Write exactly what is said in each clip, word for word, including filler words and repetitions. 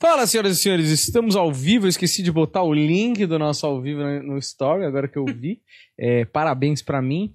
Fala, senhoras e senhores, estamos ao vivo. Eu esqueci de botar o link do nosso ao vivo no Story, agora que eu vi. É, parabéns pra mim.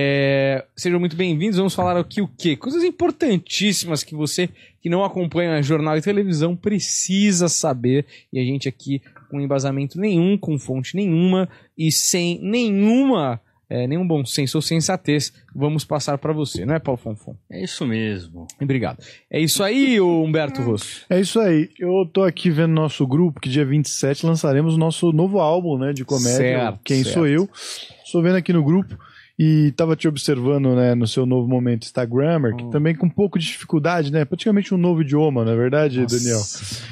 É, sejam muito bem-vindos. Vamos falar aqui o quê? Coisas importantíssimas que você que não acompanha jornal e televisão precisa saber. E a gente aqui com embasamento nenhum, com fonte nenhuma e sem nenhuma... É, nenhum bom senso ou sensatez, vamos passar para você, não é, Paulo Fonfon? É isso mesmo. Obrigado. É isso aí, ô Humberto Rosso? É isso aí. Eu tô aqui vendo nosso grupo, que dia vinte e sete lançaremos o nosso novo álbum, né, de comédia, certo, Quem certo. Sou Eu. Estou vendo aqui no grupo e tava te observando, né, no seu novo momento Instagrammer, que oh. também com um pouco de dificuldade, né, praticamente um novo idioma, não é verdade, Nossa. Daniel?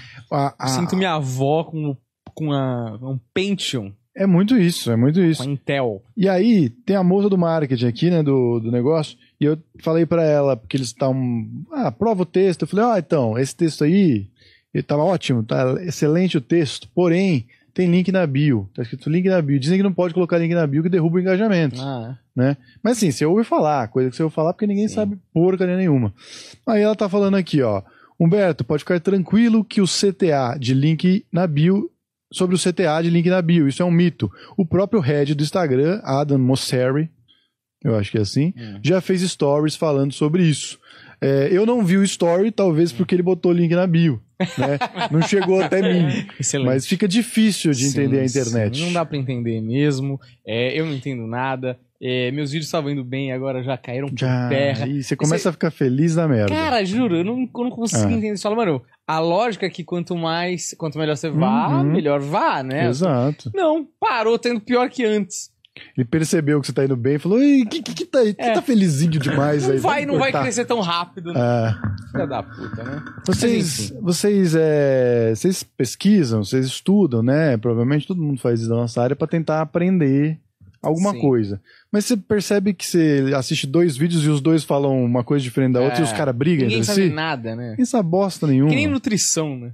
A, a... Sinto minha avó com, com a, um Pentium. É muito isso, é muito isso. Com a Intel. E aí, tem a moça do marketing aqui, né, do, do negócio, e eu falei pra ela, porque eles estão... Ah, prova o texto. Eu falei, ah, então, esse texto aí, ele tava ótimo, tá excelente o texto, porém, tem link na bio. Tá escrito link na bio. Dizem que não pode colocar link na bio, que derruba o engajamento. Ah, é. Né? Mas assim, você ouve falar, coisa que você ouve falar, porque ninguém Sim. sabe porcaria nenhuma. Aí ela tá falando aqui, ó, Humberto, pode ficar tranquilo que o C T A de link na bio... sobre o C T A de link na bio, isso é um mito. O próprio head do Instagram, Adam Mosseri, eu acho que é assim, hum. já fez stories falando sobre isso. É, eu não vi o story, talvez porque ele botou o link na bio, né? Não chegou até mim. Excelente. Mas fica difícil de sim, entender a internet. Sim. Não dá pra entender mesmo, é, eu não entendo nada. É, meus vídeos estavam indo bem, agora já caíram por já, terra. E você começa você... a ficar feliz na merda. Cara, juro, eu não, eu não consigo ah. entender. Você fala, mano, a lógica é que quanto mais, quanto melhor você vá, uhum. melhor vá, né? Exato. Não, parou tendo pior que antes. Ele percebeu que você tá indo bem e falou, ei, que, que, que, tá, é. que tá felizinho demais não aí. Vai, não vai crescer tão rápido, né? É. Filha da puta, né? Vocês, vocês, é, vocês pesquisam, vocês estudam, né? Provavelmente todo mundo faz isso na nossa área pra tentar aprender alguma Sim. coisa. Mas você percebe que você assiste dois vídeos e os dois falam uma coisa diferente da outra é. e os caras brigam entre si? Ninguém sabe si? nada, né? Ninguém sabe bosta nenhuma. Que nem nutrição, né?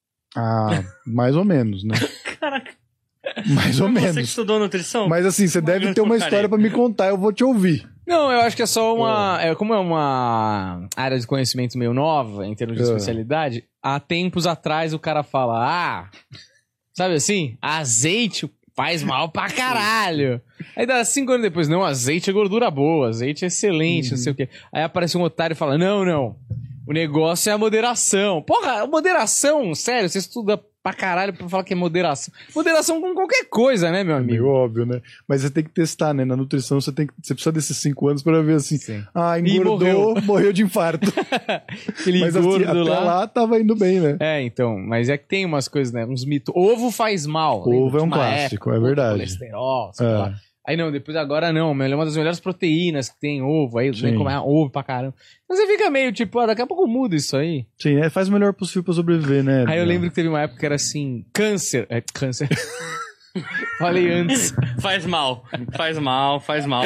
Ah, mais ou menos, né? Caraca. Mais ou Você menos. Você que estudou nutrição? Mas assim, você deve ter uma história pra me contar, eu vou te ouvir. Não, eu acho que é só uma... É, como é uma área de conhecimento meio nova, em termos de é. especialidade, há tempos atrás o cara fala, ah, sabe assim, azeite faz mal pra caralho. Aí dá cinco anos depois, não, azeite é gordura boa, azeite é excelente, uhum. não sei o quê. Aí aparece um otário e fala, não, não, o negócio é a moderação. Porra, moderação, sério, você estuda pra caralho pra falar que é moderação. Moderação com qualquer coisa, né, meu amigo? É meio óbvio, né? Mas você tem que testar, né? Na nutrição você, tem que, você precisa desses cinco anos pra ver assim, Sim. ah, engordou, morreu. morreu de infarto. Aquele mas gordo assim, até lá... lá tava indo bem, né? É, então, mas é que tem umas coisas, né? Uns mitos. Ovo faz mal. Ovo é um clássico, época, é verdade. Colesterol, sei é. lá. Aí não, depois agora não, é uma das melhores proteínas que tem ovo, aí vem comer ovo pra caramba. Mas você fica meio tipo, ah, daqui a pouco muda isso aí. Sim, é, faz o melhor possível pra sobreviver, né? Aí eu lembro que teve uma época que era assim, câncer, é, câncer. Falei antes. Faz mal, faz mal, faz mal.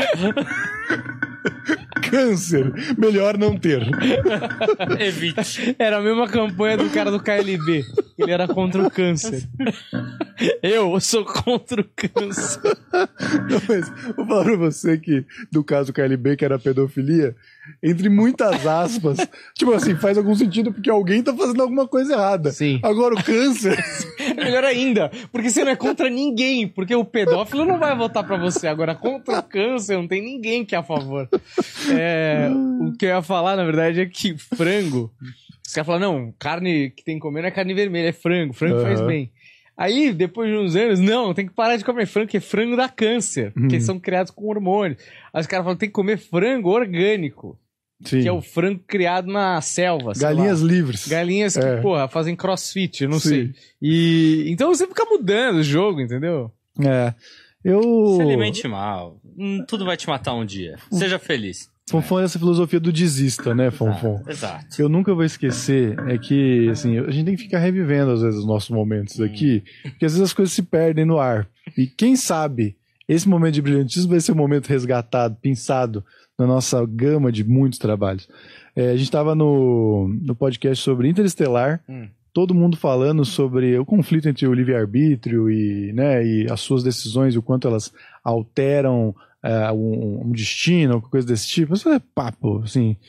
Câncer, melhor não ter. Evite. Era a mesma campanha do cara do K L B. Ele era contra o câncer. Eu sou contra o câncer. Não, mas vou falar pra você que, do caso do K L B, que era pedofilia, entre muitas aspas, tipo assim, faz algum sentido porque alguém tá fazendo alguma coisa errada. Sim. Agora o câncer... Melhor ainda, porque você não é contra ninguém, porque o pedófilo não vai votar pra você. Agora, contra o câncer, não tem ninguém que é a favor. É, o que eu ia falar, na verdade, é que frango... Os caras falam, não, carne que tem que comer não é carne vermelha, é frango. Frango uhum. faz bem. Aí, depois de uns anos, não, tem que parar de comer frango, porque frango dá câncer. Porque Uhum. são criados com hormônios. Aí os caras falam, tem que comer frango orgânico. Sim. Que é o frango criado na selva. Galinhas lá. livres. Galinhas que, é. porra, fazem crossfit, eu não Sim. sei. E então você fica mudando o jogo, entendeu? É. Eu... Se alimente mal. Hum, tudo vai te matar um dia. Seja feliz. Fonfon é essa filosofia do desista, né, Fonfon? Ah, exato. Eu nunca vou esquecer é que, assim, a gente tem que ficar revivendo, às vezes, os nossos momentos hum. aqui, porque às vezes as coisas se perdem no ar. E quem sabe, esse momento de brilhantismo vai ser um momento resgatado, pensado na nossa gama de muitos trabalhos. É, a gente estava no, no podcast sobre Interestelar, hum. todo mundo falando sobre o conflito entre o livre-arbítrio e, né, e as suas decisões, e o quanto elas alteram uh, um, um destino, ou coisa desse tipo. Isso é papo, assim.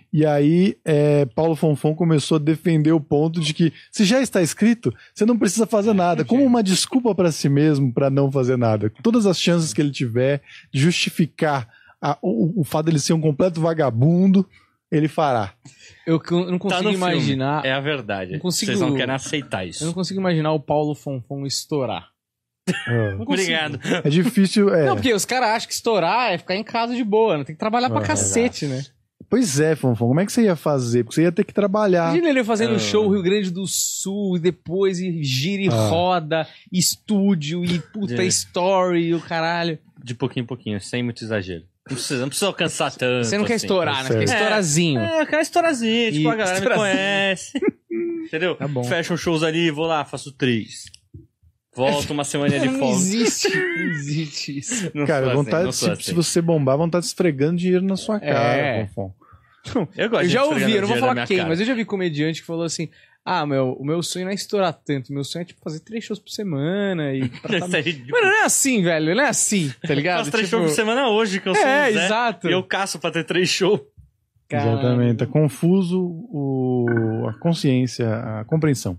E aí, é, Paulo Fonfon começou a defender o ponto de que se já está escrito, você não precisa fazer nada. Como uma desculpa para si mesmo para não fazer nada. Todas as chances que ele tiver de justificar a, o, o fato dele ser um completo vagabundo, ele fará. Eu não consigo tá imaginar... Filme. É a verdade. Não consigo, Vocês não querem aceitar isso. Eu não consigo imaginar o Paulo Fonfon estourar. É. Obrigado. É difícil... É. Não, porque os caras acham que estourar é ficar em casa de boa. Não tem que trabalhar pra Ah, cacete, né? Pois é, Fonfon, como é que você ia fazer? Porque você ia ter que trabalhar. Imagina ele fazendo Ah. show Rio Grande do Sul, e depois e gira e Ah. roda, e estúdio, e puta É. story, e o caralho. De pouquinho em pouquinho, sem muito exagero. Não precisa, não precisa alcançar tanto. Você não quer assim. estourar, né? Você quer certo. estourazinho. É, eu quero estourazinho. Tipo, E a galera estourazinho. me conhece. Entendeu? Tá bom. Fecha uns shows ali, vou lá, faço três. Volto uma semana de Não folga. existe, não existe isso. Não Cara, sou assim, vontade, não sou se, assim. se você bombar, vontade de esfregando dinheiro na sua cara, É. Fonfon. Eu gosto Eu de já esfregar ouvi, eu não vou dinheiro na falar minha quem, cara. mas eu já vi comediante que falou assim: ah, meu, o meu sonho não é estourar tanto, meu sonho é tipo fazer três shows por semana e. Pra tá... Isso é ridículo. Mano, não é assim, velho, não é assim, tá ligado? Faço três Tipo, shows por semana hoje, que eu sou É, um Zé, exato. E eu caço pra ter três shows. Caralho. Exatamente. Tá confuso o, a consciência, a compreensão.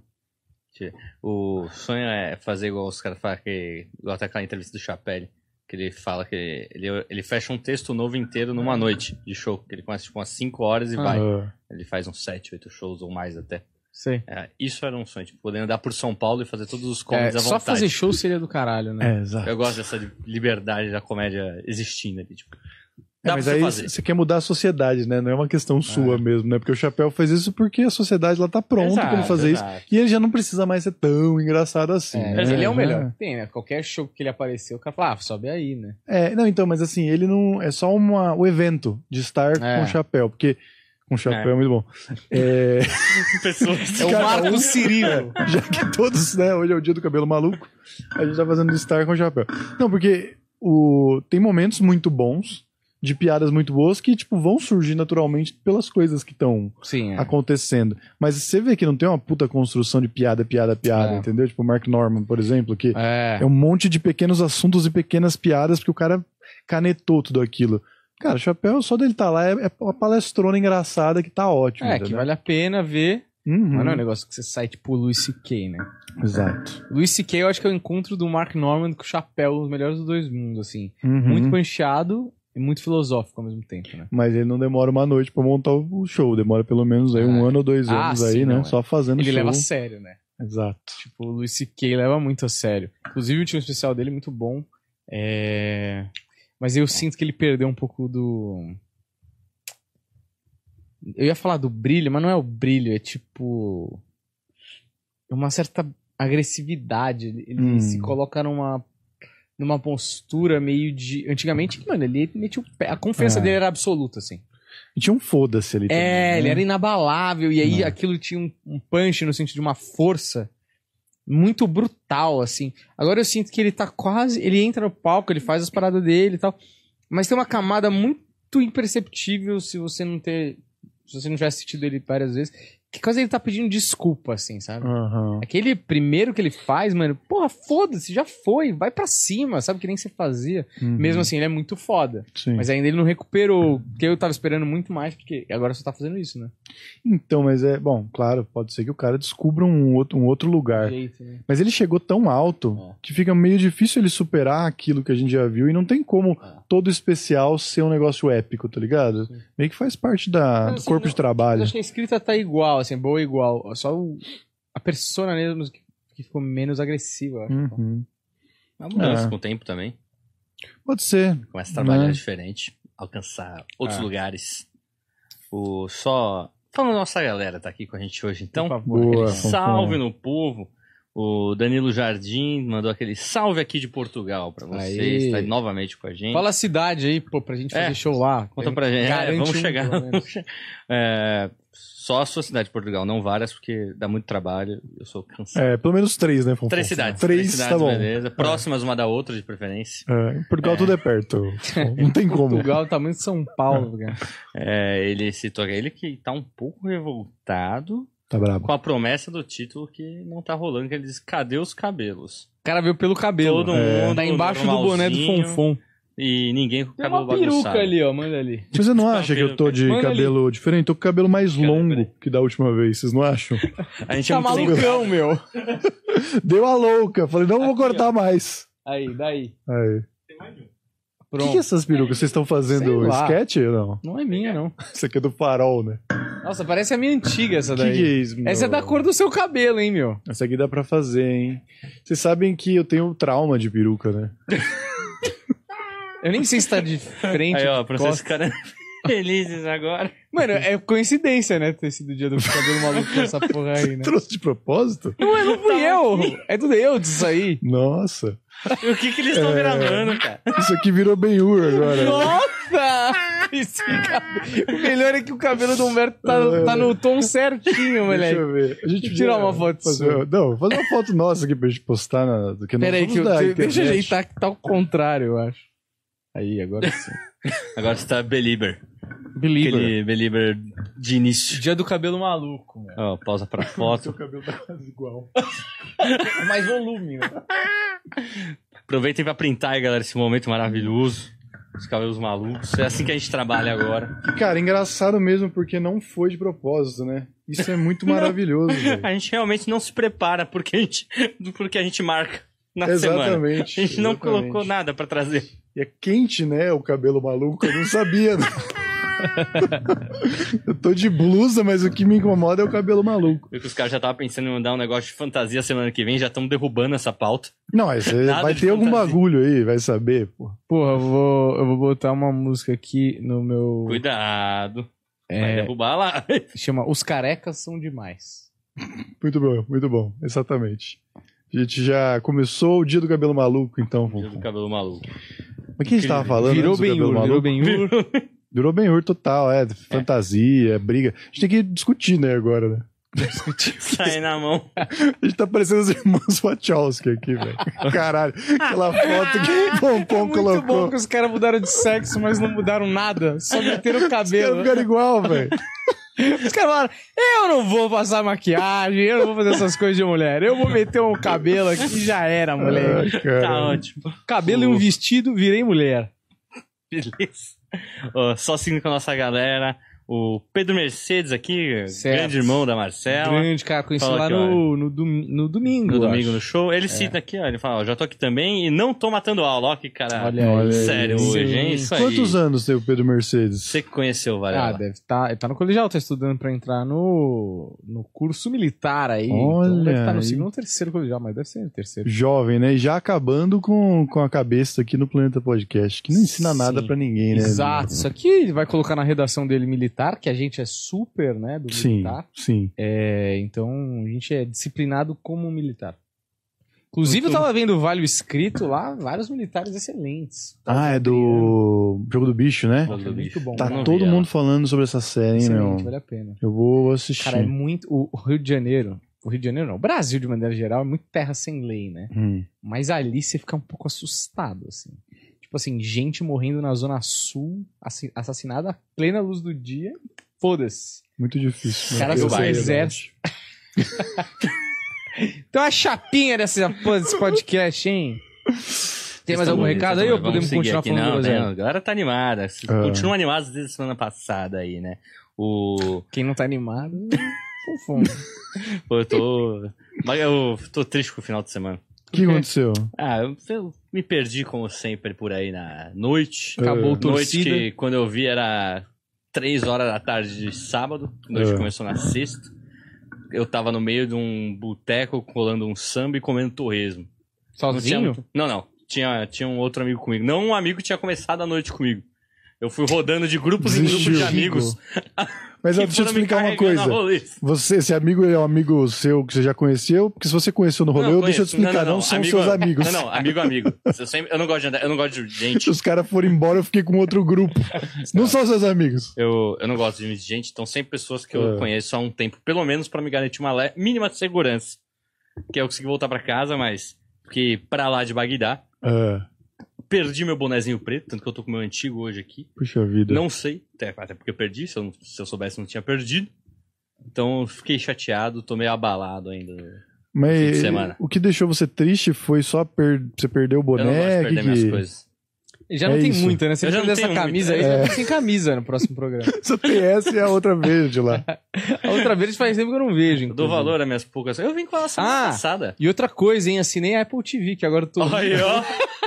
O sonho é fazer igual os caras falam, que, igual até aquela entrevista do Chapelle, que ele fala que ele, ele fecha um texto novo inteiro numa noite de show, que ele começa tipo umas cinco horas e Ah. vai. Ah, Ele faz uns sete, oito shows ou mais até. Sei. É, isso era um sonho, tipo, poder andar por São Paulo e fazer todos os comedies É, à só vontade. fazer show seria do caralho, né? é, exato. Eu gosto dessa liberdade da comédia existindo ali, tipo. É, Dá mas pra você aí fazer. você quer mudar a sociedade, né? Não é uma questão sua mesmo, né? Porque o Chapéu faz isso porque a sociedade lá tá pronta pra ele Exato, fazer exato. isso. E ele já não precisa mais ser tão engraçado assim. É, né? ele é o Já- melhor. Tem, né? Qualquer show que ele apareceu, o cara fala, ah, sobe aí, né? É, não, então, mas assim, ele não. É só uma, o evento de estar É. com o chapéu, porque. Com o chapéu é, muito bom. É, Pessoas. É o Cara, Marco um- Cirilo. já que todos, né? Hoje é o dia do cabelo maluco, a gente tá fazendo de estar com o chapéu. Não, porque o, tem momentos muito bons, de piadas muito boas, que, tipo, vão surgir naturalmente pelas coisas que estão Sim, é. acontecendo. Mas você vê que não tem uma puta construção de piada, piada, piada, É. entendeu? Tipo o Mark Norman, por exemplo, que É. é um monte de pequenos assuntos e pequenas piadas porque o cara canetou tudo aquilo. Cara, o Chapéu, só dele tá lá, é, é uma palestrona engraçada que tá ótimo. É, entendeu? que vale a pena ver. Uhum. Mas não é um negócio que você sai tipo o Louis C K, né? Exato. Louis C K eu acho que é o encontro do Mark Norman com o Chapéu, os melhores dos dois mundos, assim. Uhum. Muito pancheado e muito filosófico ao mesmo tempo, né? Mas ele não demora uma noite pra montar o show, demora pelo menos aí um Ah. ano ou dois Ah, anos sim, aí, né? não, é. Só fazendo Ele show. leva a sério, né? Exato. Tipo, o Louis C K leva muito a sério. Inclusive, o último especial dele é muito bom. É... Mas eu sinto que ele perdeu um pouco do... Eu ia falar do brilho, mas não é o brilho, é tipo... uma certa agressividade. Ele ele Hum. se coloca numa... numa postura meio de... Antigamente, mano, ele metia o pé. A confiança É. dele era absoluta, assim. E tinha um foda-se ali também. É, né? ele era inabalável, e aí É. aquilo tinha um, um punch no sentido de uma força muito brutal, assim. Agora eu sinto que ele tá quase. Ele entra no palco, ele faz as paradas dele e tal. Mas tem uma camada muito imperceptível se você não ter. Se você não tiver assistido ele várias vezes. Que quase ele tá pedindo desculpa, assim, sabe? Aham. Aquele primeiro que ele faz, mano, porra, foda-se, já foi, vai pra cima, sabe? Que nem você fazia. Uhum. Mesmo assim, ele é muito foda. Sim. Mas ainda ele não recuperou, porque eu tava esperando muito mais, porque agora só tá fazendo isso, né? Então, mas é. Bom, claro, pode ser que o cara descubra um outro, um outro lugar. Jeito, né? Mas ele chegou tão alto É. que fica meio difícil ele superar aquilo que a gente já viu e não tem como É. todo especial ser um negócio épico, tá ligado? Sim. Meio que faz parte da, Mas, do assim, corpo não- de trabalho. Eu acho que a escrita tá igual, assim, boa igual. Só o, a persona mesmo que, que ficou menos agressiva, eu acho. Uhum. Uma mudança É. com o tempo também. Pode ser. Começa a trabalhar Né? diferente, alcançar outros Ah. lugares. O só. Falando nossa galera tá aqui com a gente hoje, então. Por favor. Boa. Aquele salve no povo. O Danilo Jardim mandou aquele salve aqui de Portugal pra vocês. Aí. Tá aí novamente com a gente. Fala a cidade aí, pô, pra gente É, fazer show lá. Conta pra gente. É, Garante vamos um, chegar. pelo menos. É, só a sua cidade de Portugal, não várias, porque dá muito trabalho. Eu sou cansado. É, pelo menos três, né, Fonfon? Três cidades. Três, cidades, tá bom. beleza. Próximas uma da outra, de preferência. É, em Portugal tudo é perto. Não tem como. Portugal, tamanho de São Paulo, cara. É, ele citou ele que tá um pouco revoltado Tá brabo. com a promessa do título que não tá rolando, que ele diz, cadê os cabelos? O cara veio pelo cabelo. Todo É. mundo Tá embaixo do boné do normalzinho. Fonfon. e ninguém com o Tem cabelo uma peruca bagunçado. ali, ó. Manda ali. Mas você não acha que eu tô de Manda cabelo diferente? Tô com o cabelo mais Cadê? longo Peraí. que da última vez, vocês não acham? A gente é Tá muito sem- malucão, meu. Deu a louca. Falei, não vou Aqui, cortar mais. Aí, daí. Aí. O que, Pronto. que é essas perucas? Vocês estão fazendo Sei lá. sketch ou não? Não é minha, não. Isso aqui é do Farol, né? Nossa, parece a minha antiga essa O que, daí. que é isso, meu? Essa é da cor do seu cabelo, hein, meu? Essa aqui dá pra fazer, hein? Vocês sabem que eu tenho trauma de peruca, né? Eu nem sei se tá de frente. Aí, ó, de pra vocês costas. ficarem felizes agora. Mano, é coincidência, né? Ter sido o dia do cabelo maluco com essa porra aí, né? Trouxe de propósito? Não, é, não fui eu. É tudo eu disso aí. Nossa. E o que que eles estão É. gravando, cara? Isso aqui virou Ben-Hur agora. Nossa! Esse cabelo... O melhor é que o cabelo do Humberto tá, tá no tom certinho, Deixa moleque. eu ver. A gente Deixa eu tirar podia uma foto fazer... sua. Não, fazer uma foto nossa aqui pra gente postar na... Do que nós Pera aí, vamos que eu, dar te- na deixa eu internet. ajeitar que tá ao contrário, eu acho. Aí, agora sim. Agora você tá Belieber. Belieber. Aquele Belieber de início. Dia do cabelo maluco, meu. Ó, pausa pra Seu foto. cabelo tá quase igual. Mais volume, né? Aproveitem pra printar aí, galera, esse momento maravilhoso. Os cabelos malucos. É assim que a gente trabalha agora. E, cara, engraçado mesmo, porque não foi de propósito, né? Isso é muito maravilhoso, velho. A gente realmente não se prepara porque a gente, porque a gente marca na semana. Exatamente. A gente não exatamente. colocou nada pra trazer. E é quente, né? O cabelo maluco, eu não sabia. Né? Eu tô de blusa, mas o que me incomoda é o cabelo maluco. Viu que os caras já estavam pensando em mandar um negócio de fantasia semana que vem, já estão derrubando essa pauta. Não, mas você Nada vai de ter algum fantasia. bagulho aí, vai saber, pô. Porra, eu vou, eu vou botar uma música aqui no meu... Cuidado. Vai É, derrubar lá. chama Os Carecas São Demais. Muito bom, muito bom, exatamente. A gente já começou o dia do cabelo maluco, então. Dia do Fofo. cabelo maluco. Mas quem a gente tava falando? Virou antes do cabelo Ben-Hur, virou maluco? Ben-Hur. Virou Ben-Hur total, é. Fantasia, briga. A gente tem que discutir, né, agora, né? Sai na mão. A gente tá parecendo os irmãos Wachowski aqui, velho. Caralho, aquela foto que o Pompom É muito colocou. bom que os caras mudaram de sexo, mas não mudaram nada. Só meteram o Os caras cabelo. ficaram igual, velho. Os caras falaram, eu não vou passar maquiagem, eu não vou fazer essas coisas de mulher. Eu vou meter um cabelo aqui e já era, moleque. Ai, cara. Tá ótimo. Cabelo e um vestido, virei mulher. Beleza. Ó, só seguindo com a nossa galera. O Pedro Mercedes aqui, Certo. grande irmão da Marcela. Grande, cara, conheci Fala lá aqui, no, no, dom- no domingo. No eu domingo acho. no show. Ele cita aqui, ó. Ele fala, ó, já tô aqui também e não tô matando aula. Ó, que cara. Olha aí. Olha sério aí. hoje, Sim. hein? Isso aí. Quantos anos tem o Pedro Mercedes? Você que conheceu, Ah, Varela? deve estar. Ele tá no colegial, tá estudando pra entrar no, no curso militar aí. então Olha deve estar no aí. segundo ou terceiro colegial, mas deve ser no terceiro. Jovem, né? E já acabando com, com a cabeça aqui no Planeta Podcast, que não ensina nada Sim. pra ninguém, né? Exato. Isso aqui ele vai colocar na redação dele militar, que a gente é super, né, do Sim, militar. sim. É, então a gente é disciplinado como militar. Inclusive eu Muito- tava vendo o Vale Escrito lá, vários militares excelentes. Ah, é do Jogo do Bicho, né? Jogo do É muito Bicho. bom. Tá não todo vi ela. mundo falando sobre essa série, hein, Excelente, meu? vale a pena. Eu vou assistir. Cara, é muito. O o Rio de Janeiro. O Rio de Janeiro não. O Brasil, de maneira geral, é muito terra sem lei, né? Hum. Mas ali você fica um pouco assustado, assim. Tipo assim, gente morrendo na Zona Sul, assi- assassinada à plena luz do dia. Foda-se. Muito difícil. né? Caras Eu do sei, exército. Então a chapinha dessa, porra, desse podcast, hein? Tem mais Vocês algum tão- recado vocês aí ou tão- podemos vamos seguir continuar aqui? falando Não, do né? Brasil? A galera tá animada. Vocês Ah. Continuam animados desde a semana passada aí, né? O... Quem não tá animado, confunde. Pô, eu tô... Mas eu tô triste com o final de semana. O que aconteceu? Ah, eu, eu me perdi como sempre por aí na noite. Acabou o Noite torcida. que quando eu vi era três horas da tarde de sábado. A noite É. começou na sexta. Eu tava no meio de um boteco colando um samba e comendo torresmo. Não, tinha Sozinho? muito- não, não. Tinha, tinha um outro amigo comigo. Não um amigo que tinha começado a noite comigo. Eu fui rodando de grupos em grupos de Desistiu. amigos. Mas ó, que deixa eu te foram me explicar uma carregando coisa. a rolê. Você, esse amigo é um amigo seu que você já conheceu? Porque se você conheceu no rolê, Não, eu- deixa eu te conheço. explicar, não, são seus amigos. Não, não, amigo, amigo. Eu, sempre, eu não gosto de andar, eu não gosto de gente. Se os caras foram embora, eu fiquei com outro grupo. Não são seus amigos. Eu, eu não gosto de gente, então sempre pessoas que eu É. conheço há um tempo, pelo menos pra me garantir uma le- mínima de segurança. Que eu consegui voltar pra casa, mas fiquei pra lá de Bagdá. É, Perdi meu bonezinho preto, tanto que eu tô com o meu antigo hoje aqui. puxa vida. Não sei, até, até porque eu perdi, se eu, não- se eu soubesse eu não tinha perdido. Então eu fiquei chateado, tô meio abalado ainda. fim de Mas semana. o que deixou você triste foi só per... você perder o Eu não gosto de boné? perder que minhas que- coisas. Já não É tem isso. muita, né? Se Eu ele já já não dessa tenho camisa muita. aí, É. já tô sem camisa no próximo programa. Só tem essa e a outra verde lá. A outra vez faz tempo que eu não vejo. Eu dou inclusive. valor às minhas poucas. Eu vim com ela semana Ah, passada. E outra coisa, hein? Assinei a Apple T V, que agora eu tô... Olha, ó.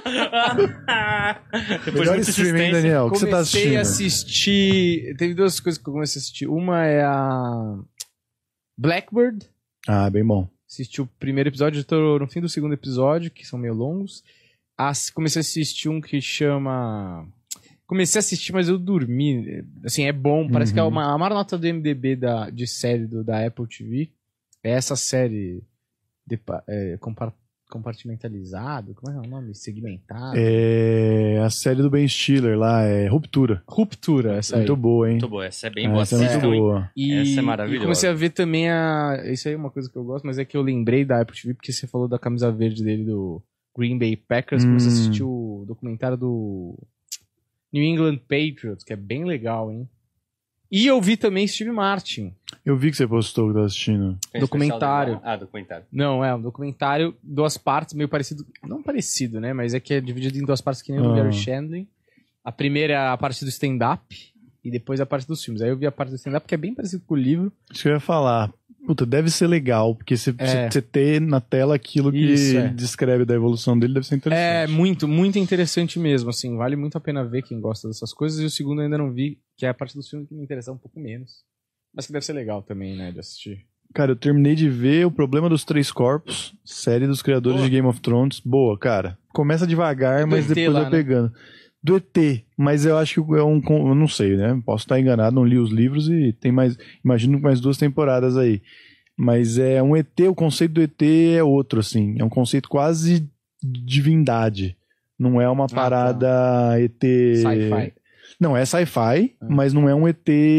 Depois de Melhor muita streaming, insistência. Daniel. O que você tá Comecei assistindo? a assistir... Teve duas coisas que eu comecei a assistir. Uma é a... Blackbird. Ah, bem bom. Assisti o primeiro episódio, eu tô no fim do segundo episódio, que são meio longos. As- comecei a assistir um que chama... Comecei a assistir, mas eu dormi. Assim, é bom. Parece Uhum. que é uma, a maior nota do I M D B da, de série do, da Apple T V. É essa série de, é, compar- compartimentalizado. Como é que é o nome? Segmentado. É a série do Ben Stiller lá, é Ruptura. Ruptura, essa aí. Muito boa, hein? Muito boa, essa é bem boa. Essa é muito Assistam, hein? boa. E, Essa é maravilhosa. e comecei a ver também a... Isso aí é uma coisa que eu gosto, mas é que eu lembrei da Apple T V porque você falou da camisa verde dele do Green Bay Packers. Hum. Comecei a assistir o documentário do New England Patriots, que é bem legal, hein? E eu vi também Steve Martin. Eu vi que você postou que tá assistindo. Tem Documentário. especial dele lá? Ah, documentário. Não, é um documentário, duas partes, meio parecido. Não parecido, né? Mas é que é dividido em duas partes que nem o Ah. do Gary Shandling. A primeira é a parte do stand-up e depois a parte dos filmes. Aí eu vi a parte do stand-up, que é bem parecido com o livro. Isso que eu ia falar. Puta, deve ser legal, porque você É. você ter na tela aquilo que Isso, é. descreve da evolução dele deve ser É interessante. muito, muito interessante mesmo, assim, vale muito a pena ver quem gosta dessas coisas. E o segundo eu ainda não vi, que é a parte dos filmes que me interessa um pouco menos. Mas que deve ser legal também, né, de assistir. Cara, eu terminei de ver O Problema dos Três Corpos, série dos criadores Boa. de Game of Thrones. Boa, cara. Começa devagar, Do mas E T depois lá, vai né? pegando. Do E T, mas eu acho que é um... con- Eu não sei, né? Posso estar enganado, não li os livros e tem mais... Imagino mais duas temporadas aí. Mas é um E T, o conceito do E T é outro, assim. É um conceito quase divindade. Não é uma tá. parada E T... Sci-fi. Não, é sci-fi, Ah. mas não é um E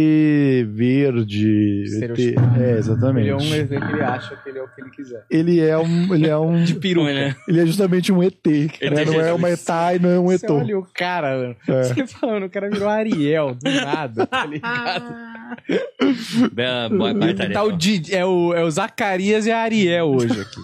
T verde. E T... Estereotipado. É, exatamente. Ele é um E T que ele acha que ele é o que ele quiser. Ele é um. Ele é um. De peruca. Né? Ele é justamente um E T. Né? E T Não é uma Jesus. Etai, não é um Você Etô. olha o cara, mano. É. Você falando, o cara virou Ariel, do nada, tá ligado? Bela, boa, baita Tá o Didi, é, o, é o Zacarias e a Ariel hoje aqui.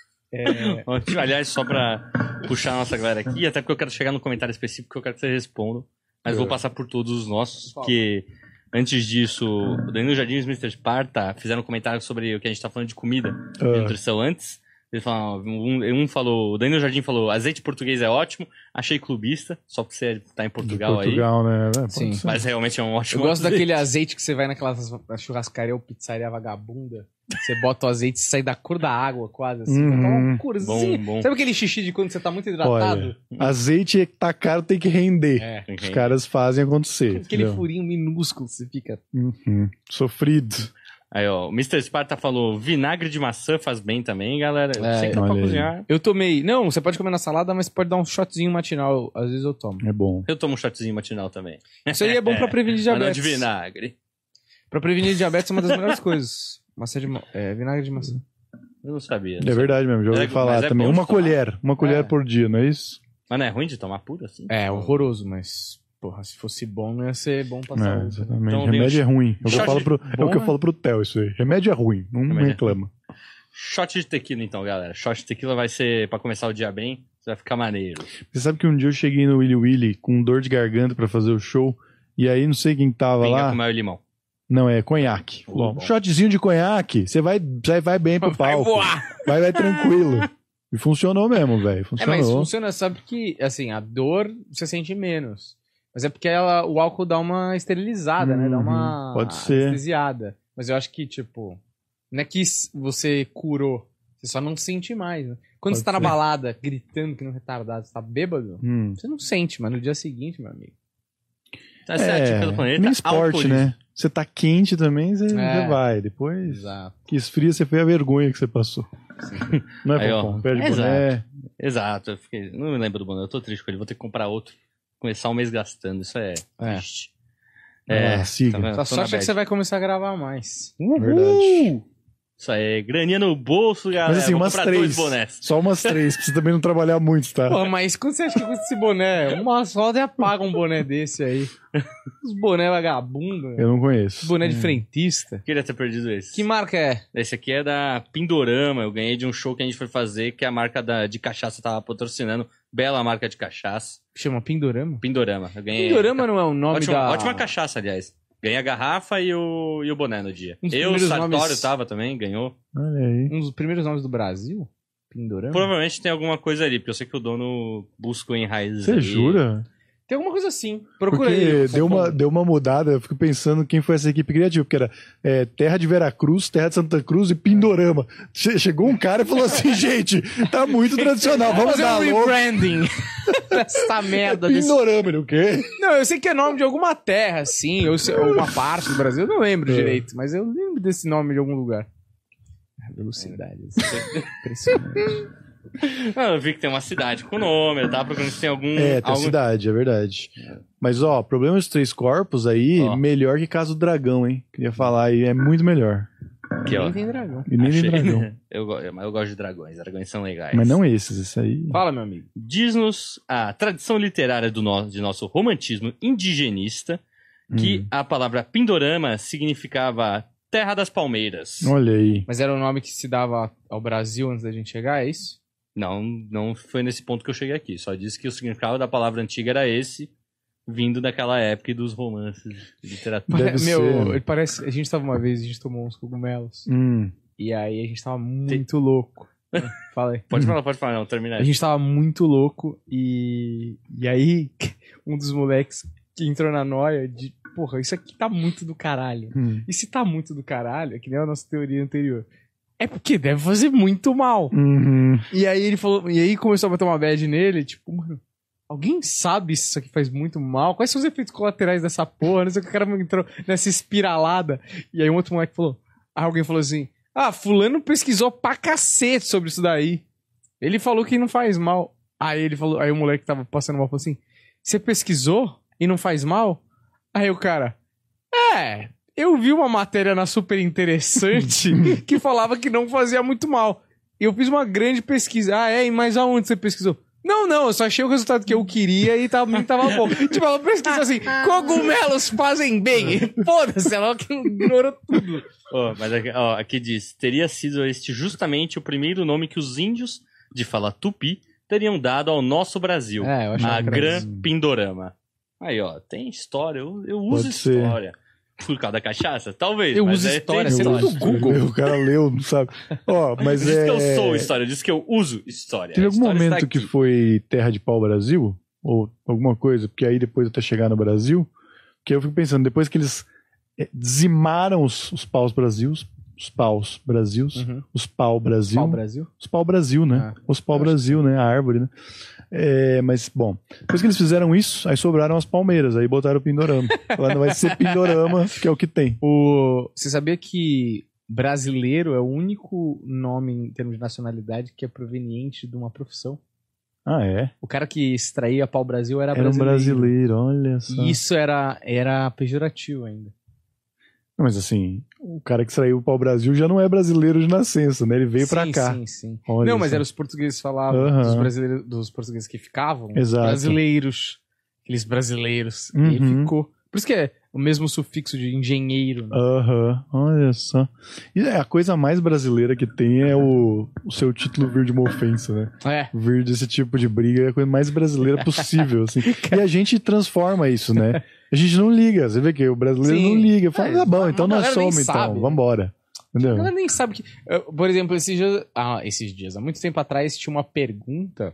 É, Aliás, só pra puxar a nossa galera aqui, até porque eu quero chegar no comentário específico que eu quero que vocês respondam, mas É. vou passar por todos os nossos, Por favor. porque antes disso, o Danilo Jardim e o mister Sparta fizeram um comentário sobre o que a gente tá falando de comida, de Ah. nutrição antes. Eles falaram, um, um falou, o Danilo Jardim falou, azeite português é ótimo, achei clubista, só porque você tá em De Portugal, Portugal, né? É, pode Sim. ser. aí, mas realmente é um eu ótimo gosto azeite. daquele azeite que você vai naquela churrascaria ou pizzaria vagabunda. Você bota o azeite e sai da cor da água, quase assim. Uhum. Dá uma corzinha. Bom, bom. Sabe aquele xixi de quando você tá muito hidratado? Olha, azeite que tá caro tem que render. É. Os caras fazem acontecer. Aquele entendeu? furinho minúsculo que você fica. Uhum. Sofrido. Aí, ó, o mister Sparta falou, vinagre de maçã faz bem também, galera. Eu É, sei que dá pra olha aí. cozinhar. Eu tomei. Não, você pode comer na salada, mas pode dar um shotzinho matinal. Às vezes eu tomo. É bom. Eu tomo um shotzinho matinal também. Isso aí é bom pra prevenir Mas não diabetes. de vinagre. Pra prevenir diabetes é uma das melhores coisas. Maçã de ma- é, vinagre de maçã. Eu não sabia. É verdade mesmo, já ouvi É, falar mas é também. bom de Uma tomar? colher. Uma colher É. por dia, não é isso? Mas não é ruim de tomar puro assim? É, horroroso, mas. Porra, se fosse bom, não ia ser bom passar. É, o- exatamente. Então, tem Remédio um é ruim. É o que eu shot falo de- pro, é o bom, que eu né? falo pro Theo, isso aí. Remédio é ruim, não Remédio é- reclama. Shot de tequila então, galera. Shot de tequila vai ser pra começar o dia bem. Vai ficar maneiro. Você sabe que um dia eu cheguei no Willy Willy com dor de garganta pra fazer o show, e aí não sei quem tava Pinga lá. com mel e limão. Não, é conhaque. Bom. Um shotzinho de conhaque, você vai, você vai bem pro Vai palco. voar! Vai, vai tranquilo. E funcionou mesmo, velho. É, Funcionou. mas funciona, sabe que, assim, a dor você sente menos. Mas é porque ela, o álcool dá uma esterilizada, né? Dá uma Uhum, pode ser. anestesiada. Mas eu acho que, tipo, não é que s- você curou, você só não sente mais, né? Quando Pode você tá na ser. balada, gritando que não retardado, você tá bêbado, Hum. você não sente, mas no dia seguinte, meu amigo. Então, essa é a dica do planeta. nem esporte, alcoolismo. né? Você tá quente também, você É. já vai. Depois Exato. que esfria, você foi a vergonha que você passou. Não é Aí, ó. bom, perde Exato. boné. Exato. Eu fiquei... Não me lembro do boné. Eu tô triste com ele. Vou ter que comprar outro. Começar um mês gastando. Isso é, É. triste. Ah, siga. vendo? Sua Tô na sorte é que bad. você vai começar a gravar mais. Verdade. Isso aí. Graninha no bolso, galera. Mas assim, Vou umas comprar três. dois bonés. Só umas três, pra você também não trabalhar muito, tá? Pô, mas quando você acha que custa esse boné? Uma só já paga um boné desse aí. Os boné vagabundo. Eu não conheço. Boné de frentista. Queria ter perdido esse. Que marca é? Esse aqui é da Pindorama. Eu ganhei de um show que a gente foi fazer, que a marca da, de cachaça tava patrocinando. bela marca de cachaça. Chama Pindorama? Pindorama. Eu ganhei... Pindorama não é o nome ótima, da... Ótima cachaça, aliás. Ganhei a garrafa e o, e o boné no dia. Um dos Eu, o primeiros Sartório nomes- tava também, ganhou. Olha aí. Um dos primeiros nomes do Brasil? Pindorama? Provavelmente tem alguma coisa ali, porque eu sei que o dono busca em raízes Você ali. jura? Tem alguma coisa assim. Procura Porque aí. deu uma, deu uma mudada, eu fico pensando quem foi essa equipe criativa, porque era é, Terra de Veracruz, Terra de Santa Cruz e Pindorama. Che- chegou um cara e falou assim, gente, tá muito tradicional, vamos fazer dar um louco. rebranding dessa merda desse... Pindorama, ele o quê? Não, eu sei que é nome de alguma terra, assim, ou, se- ou uma parte do Brasil, eu não lembro É. direito, mas eu lembro desse nome de algum lugar. Ah, velocidade. assim. Impressionante. Ah, eu vi que tem uma cidade com nome, eu tava procurando se tem algum... É, tem a algum... cidade, é verdade. Mas, ó, problema dos três corpos aí, Ó. melhor que Casa do Dragão, hein? Queria falar aí, é muito melhor. Aqui, ó. Nem tem dragão. E nem tem Achei. dragão. eu, go- mas eu gosto de dragões, dragões são legais. Mas não esses, esse aí. Fala, meu amigo. Diz-nos a tradição literária do no... de nosso romantismo indigenista que Hum. a palavra Pindorama significava Terra das Palmeiras. Olha aí. Mas era o nome que se dava ao Brasil antes da gente chegar, é isso? Não, não foi nesse ponto que eu cheguei aqui. Só disse que o significado da palavra antiga era esse, vindo daquela época e dos romances de literatura. Deve Meu, ser. ele parece... A gente tava uma vez, a gente tomou uns cogumelos. Hum. E aí a gente tava muito louco. Fala aí. Pode falar, pode falar, não, termina A aí. gente tava muito louco e... E aí, um dos moleques que entrou na noia de... Porra, isso aqui tá muito do caralho. Hum. E se tá muito do caralho, é que nem a nossa teoria anterior, é porque deve fazer muito mal. Uhum. E aí ele falou... E aí começou a botar uma bad nele, tipo, mano... Alguém sabe se isso aqui faz muito mal? Quais são os efeitos colaterais dessa porra? Não sei o que, o cara entrou nessa espiralada. E aí um outro moleque falou... Aí alguém falou assim... Ah, fulano pesquisou pra cacete sobre isso daí. Ele falou que não faz mal. Aí ele falou... Aí o moleque que tava passando mal falou assim... Você pesquisou e não faz mal? Aí o cara... É... Eu vi uma matéria na Super Interessante que falava que não fazia muito mal. E eu fiz uma grande pesquisa. Ah, é? Mas aonde você pesquisou? Não, não, eu só achei o resultado que eu queria e tava, tava bom. Tipo, ela pesquisou assim, cogumelos fazem bem. Foda-se, ela ignorou tudo. Ó, mas aqui, ó, aqui diz, teria sido este justamente o primeiro nome que os índios, de fala tupi, teriam dado ao nosso Brasil. É, eu a que era Gran isso. Pindorama. Aí, ó, tem história, eu, eu uso Pode ser. história. Por causa da cachaça? Talvez. Eu mas uso é, história, tem você não história. do Google. O cara leu, não sabe. Ó, mas Diz é... que eu sou história, diz que eu uso história. Teve A algum história está momento que aqui. foi Terra de Pau Brasil? Ou alguma coisa? Porque aí depois até chegar no Brasil. Porque eu fico pensando, depois que eles eh, dizimaram os, os paus Brasil, os, os paus Brasils, Uhum. os pau Brasil. Pau Brasil? Os pau Brasil, né? Ah, os pau Brasil, né? A árvore, né? É, mas, bom, depois que eles fizeram isso, aí sobraram as palmeiras, aí botaram o Pindorama. Falaram, vai ser Pindorama, que é o que tem. O... Você sabia que brasileiro é o único nome em termos de nacionalidade que é proveniente de uma profissão? Ah, é? O cara que extraía pau Brasil era, Era um brasileiro, olha só. E isso era, era pejorativo ainda. Não, mas assim, o cara que saiu para o Brasil já não é brasileiro de nascença, né? Ele veio sim, pra cá. Sim, sim. Olha Não, mas só. eram os portugueses que falavam, Aham. dos, brasileiros, dos portugueses que ficavam, Exato. brasileiros, aqueles brasileiros. Uhum. E aí ficou. Por isso que é o mesmo sufixo de engenheiro. Né? Aham, olha só. E a coisa mais brasileira que tem é o, o seu título vir de uma ofensa, né? É. Vir desse tipo de briga é a coisa mais brasileira possível, assim. E a gente transforma isso, né? A gente não liga, você vê que o brasileiro Sim. não liga. Fala, É, tá bom, a então nós galera nem somos, então, sabe. vambora. A Entendeu? galera nem sabe que. eu, Por exemplo, esses dias. Ah, esses dias, há muito tempo atrás, tinha uma pergunta.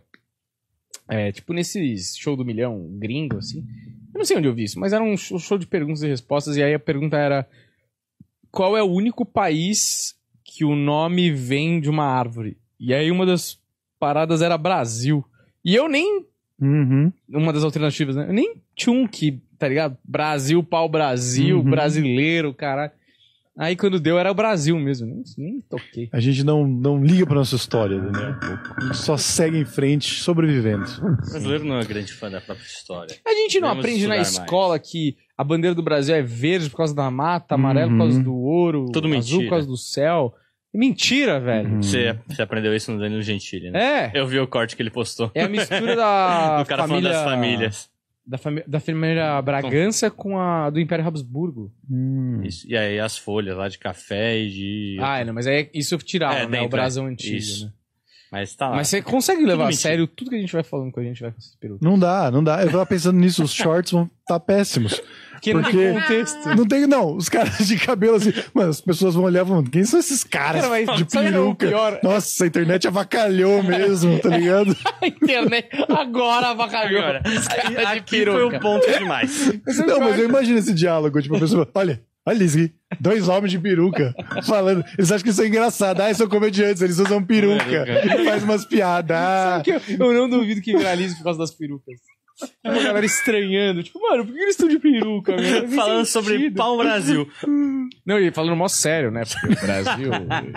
É, tipo, nesses show do milhão gringo, assim. Eu não sei onde eu vi isso, mas era um show show de perguntas e respostas. E aí a pergunta era: qual é o único país que o nome vem de uma árvore? E aí uma das paradas era Brasil. E eu nem. Uhum. Uma das alternativas, né? Eu nem tinha um que, tá ligado? Brasil, pau Brasil, Uhum. brasileiro, caralho. Aí quando deu era o Brasil mesmo. Nem, nem me toquei. A gente não, não liga pra nossa história, entendeu? A gente só segue em frente, sobrevivendo. O brasileiro não é grande fã da própria história. A gente não Devemos aprende na estudar escola que a bandeira do Brasil é verde por causa da mata, amarelo por causa Uhum. do ouro, Tudo azul mentira. por causa do céu. É mentira, velho. Uhum. Você, você aprendeu isso no Danilo Gentili, né? É. Eu vi o corte que ele postou. É a mistura da o cara família... falando das famílias. Da, fami... da família Bragança com a do Império Habsburgo. Hum. Isso. E aí as folhas lá de café e de... Ah, não, mas aí isso tiraram, É, né? O dentro, brasão é. antigo, Isso. né? Mas tá lá. Mas você consegue levar a mentira. sério tudo que a gente vai falando quando a gente vai com esses perucas? Não dá, não dá. Eu tava pensando nisso, os shorts vão estar péssimos. Porque não tem contexto. Não tem, não. Os caras de cabelo assim. Mano, as pessoas vão olhar e vão, quem são esses caras Cara, mas de sabe o peruca? pior? Nossa, a internet avacalhou mesmo, tá ligado? A internet agora avacalhou. Agora, Os caras de aqui foi peruca. o ponto demais. Não, mas eu imagino esse diálogo. Tipo, a pessoa, olha, olha isso aqui. Dois homens de peruca falando. Eles acham que isso é engraçado. Ah, são comediantes, eles usam peruca. Peruca. Faz umas piadas. Ah. Sabe que eu, eu não duvido que viralize por causa das perucas. A galera estranhando. Tipo, mano, por que eles estão de peruca? Meu? Não Falando faz sobre sentido. pau Brasil. Não, e falando mó sério, né? Porque o Brasil...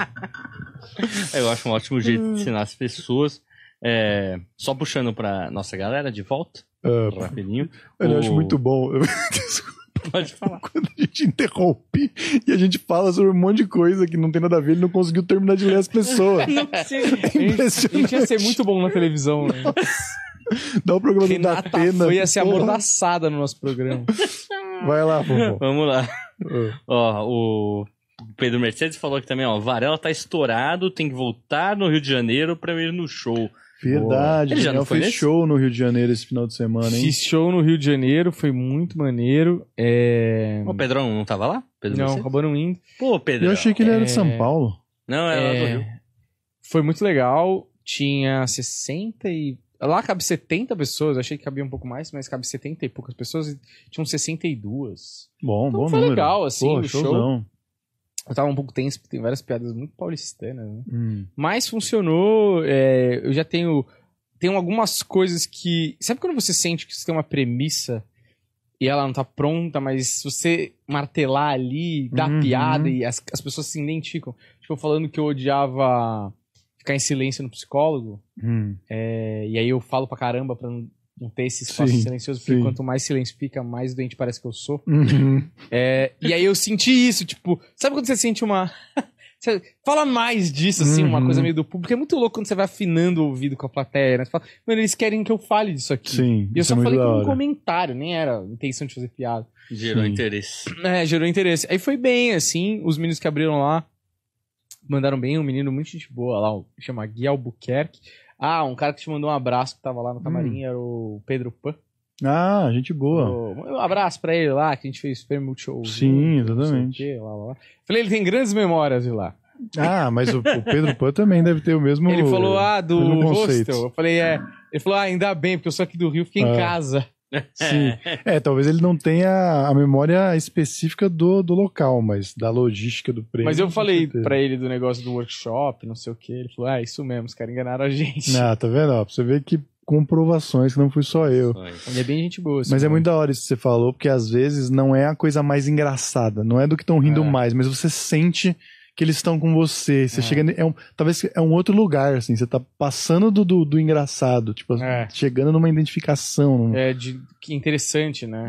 Eu acho um ótimo jeito de ensinar as pessoas. É, só puxando pra nossa galera de volta. Ah, Rapidinho. eu O- acho muito bom. Desculpa. Pode falar. Quando a gente interrompe e a gente fala sobre um monte de coisa que não tem nada a ver, ele não conseguiu terminar de ler as pessoas. A gente, a gente ia ser muito bom na televisão, né? Dá o programa do Renata Datena. foi ia ser porra. amordaçada no nosso programa. Vai lá, Fofo. Vamos lá. Ah. Ó, o Pedro Mercedes falou aqui também, ó. Varela tá estourado, tem que voltar no Rio de Janeiro pra eu ir no show. Verdade, Ele já Daniel não foi fez nesse? show no Rio de Janeiro esse final de semana, hein? Fiz show no Rio de Janeiro, foi muito maneiro. É... O Pedrão não tava lá? Pedro Não, Mercedes? acabou não indo. Pô, Pedro. Eu achei que ele era de É. São Paulo. Não, é lá do É, Rio. Foi muito legal. Tinha sessenta e... Lá cabe setenta pessoas, achei que cabia um pouco mais, mas cabe setenta e poucas pessoas. E tinham sessenta e duas. Bom, Então bom foi número. legal, assim, Pô, o show. showzão. Eu tava um pouco tenso, porque tem várias piadas muito paulistanas, né? Hum. Mas funcionou. é, eu já tenho... Tem algumas coisas que... Sabe quando você sente que você tem uma premissa e ela não tá pronta, mas se você martelar ali, dar Uhum. piada e as, as pessoas se identificam. Tipo, falando que eu odiava ficar em silêncio no psicólogo. Hum. é, e aí eu falo pra caramba pra não, não ter esse espaço Sim, silencioso. Porque sim. quanto mais silêncio fica, mais doente parece que eu sou. Uhum. É, e aí eu senti isso, tipo... Sabe quando você sente uma... Você fala mais disso, assim, uma Uhum. coisa meio do público. É muito louco quando você vai afinando o ouvido com a plateia, né? Você fala, mano, eles querem que eu fale disso aqui. Sim, E eu isso só é muito falei da como um hora. comentário, nem era intenção de fazer piada. Gerou Sim. interesse. É, gerou interesse. Aí foi bem, assim, os meninos que abriram lá mandaram bem, um menino muito gente boa lá, o- chama Gui Albuquerque. Ah, um cara que te mandou um abraço que tava lá no camarim era o Pedro Pan. Ah, gente boa. Um abraço pra ele lá, que a gente fez Super Multishow. Sim, não sei o exatamente. quê, lá, lá, lá. Falei, ele tem grandes memórias de lá. Ah, mas o, o Pedro Pan também deve ter o mesmo... Ele falou, ah, do mesmo conceito. hostel. Eu falei, é. Ele falou, ah, ainda bem, porque eu sou aqui do Rio, fiquei em Ah. casa. Sim. É, talvez ele não tenha a memória específica do, do local, mas da logística do prêmio. Mas eu com falei certeza. pra ele do negócio do workshop, não sei o que. Ele falou, ah, isso mesmo, os caras enganaram a gente. Ah, tá vendo? Ó, pra você ver que comprovações que não fui só eu. Foi. Ele é bem gente boa. assim, Mas é mano. muito da hora isso que você falou, porque às vezes não é a coisa mais engraçada, não é do que estão rindo É. mais, mas você sente que eles estão com você. Você É. chega. É um, talvez é um outro lugar, assim. Você tá passando do, do, do engraçado, tipo, É. chegando numa identificação. Num, É de... que interessante, né?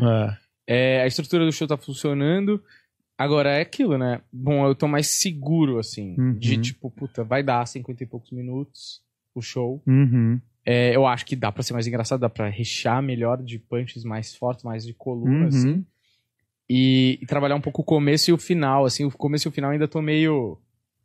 é. É, a estrutura do show tá funcionando. Agora é aquilo, né? Bom, eu tô mais seguro, assim. Uhum. De tipo, puta, vai dar cinquenta e poucos minutos o show. Uhum. É, eu acho que dá pra ser mais engraçado, dá pra rechear melhor de punches mais fortes, mais de coluna, assim. Uhum. E, e trabalhar um pouco o começo e o final, assim. O começo e o final ainda tô meio